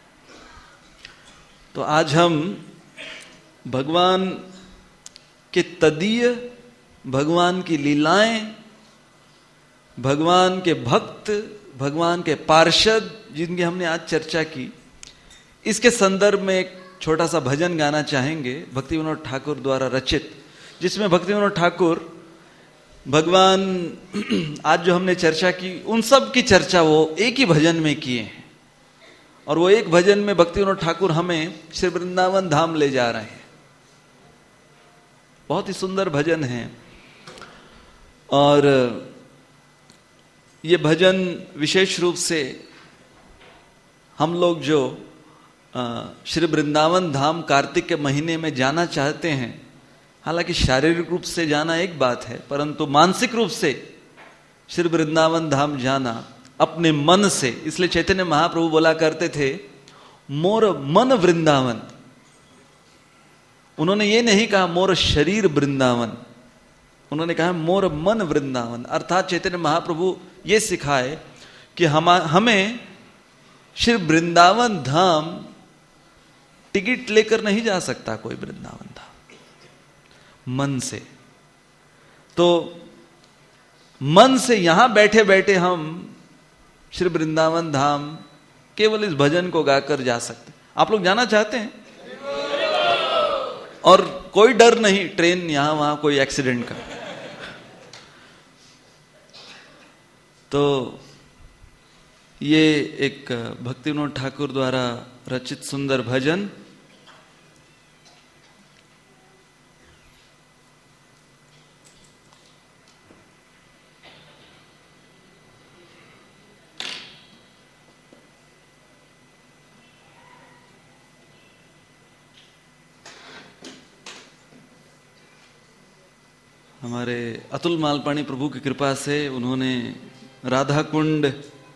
तो आज हम भगवान के तदीय, भगवान की लीलाएं, भगवान के भक्त, भगवान के पार्षद जिनकी हमने आज चर्चा की, इसके संदर्भ में एक छोटा सा भजन गाना चाहेंगे भक्ति विनोद ठाकुर द्वारा रचित, जिसमें भक्ति विनोद ठाकुर भगवान आज जो हमने चर्चा की उन सब की चर्चा वो एक ही भजन में किए हैं। और वो एक भजन में भक्ति विनोद ठाकुर हमें श्री वृंदावन धाम ले जा रहे हैं। बहुत ही सुंदर भजन है। और ये भजन विशेष रूप से हम लोग जो श्री वृंदावन धाम कार्तिक के महीने में जाना चाहते हैं, हालांकि शारीरिक रूप से जाना एक बात है, परंतु मानसिक रूप से श्री वृंदावन धाम जाना अपने मन से। इसलिए चैतन्य महाप्रभु बोला करते थे, मोर मन वृंदावन। उन्होंने ये नहीं कहा मोर शरीर वृंदावन, उन्होंने कहा मोर मन वृंदावन। अर्थात चैतन्य महाप्रभु ये सिखाए कि हमें श्री वृंदावन धाम टिकट लेकर नहीं जा सकता कोई वृंदावन धाम, मन से। तो मन से यहां बैठे बैठे हम श्री वृंदावन धाम केवल इस भजन को गाकर जा सकते। आप लोग जाना चाहते हैं? और कोई डर नहीं ट्रेन यहां वहां कोई एक्सीडेंट का। तो ये एक भक्ति विनोद ठाकुर द्वारा रचित सुंदर भजन। हमारे अतुल मालपाणी प्रभु की कृपा से उन्होंने राधा कुंड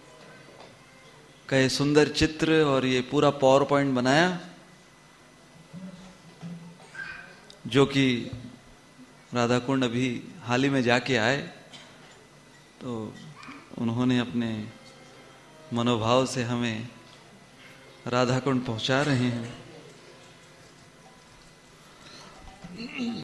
का ये सुंदर चित्र और ये पूरा पावर पॉइंट बनाया, जो कि राधा कुंड अभी हाल ही में जाके आए। तो उन्होंने अपने मनोभाव से हमें राधा कुंड पहुंचा रहे हैं।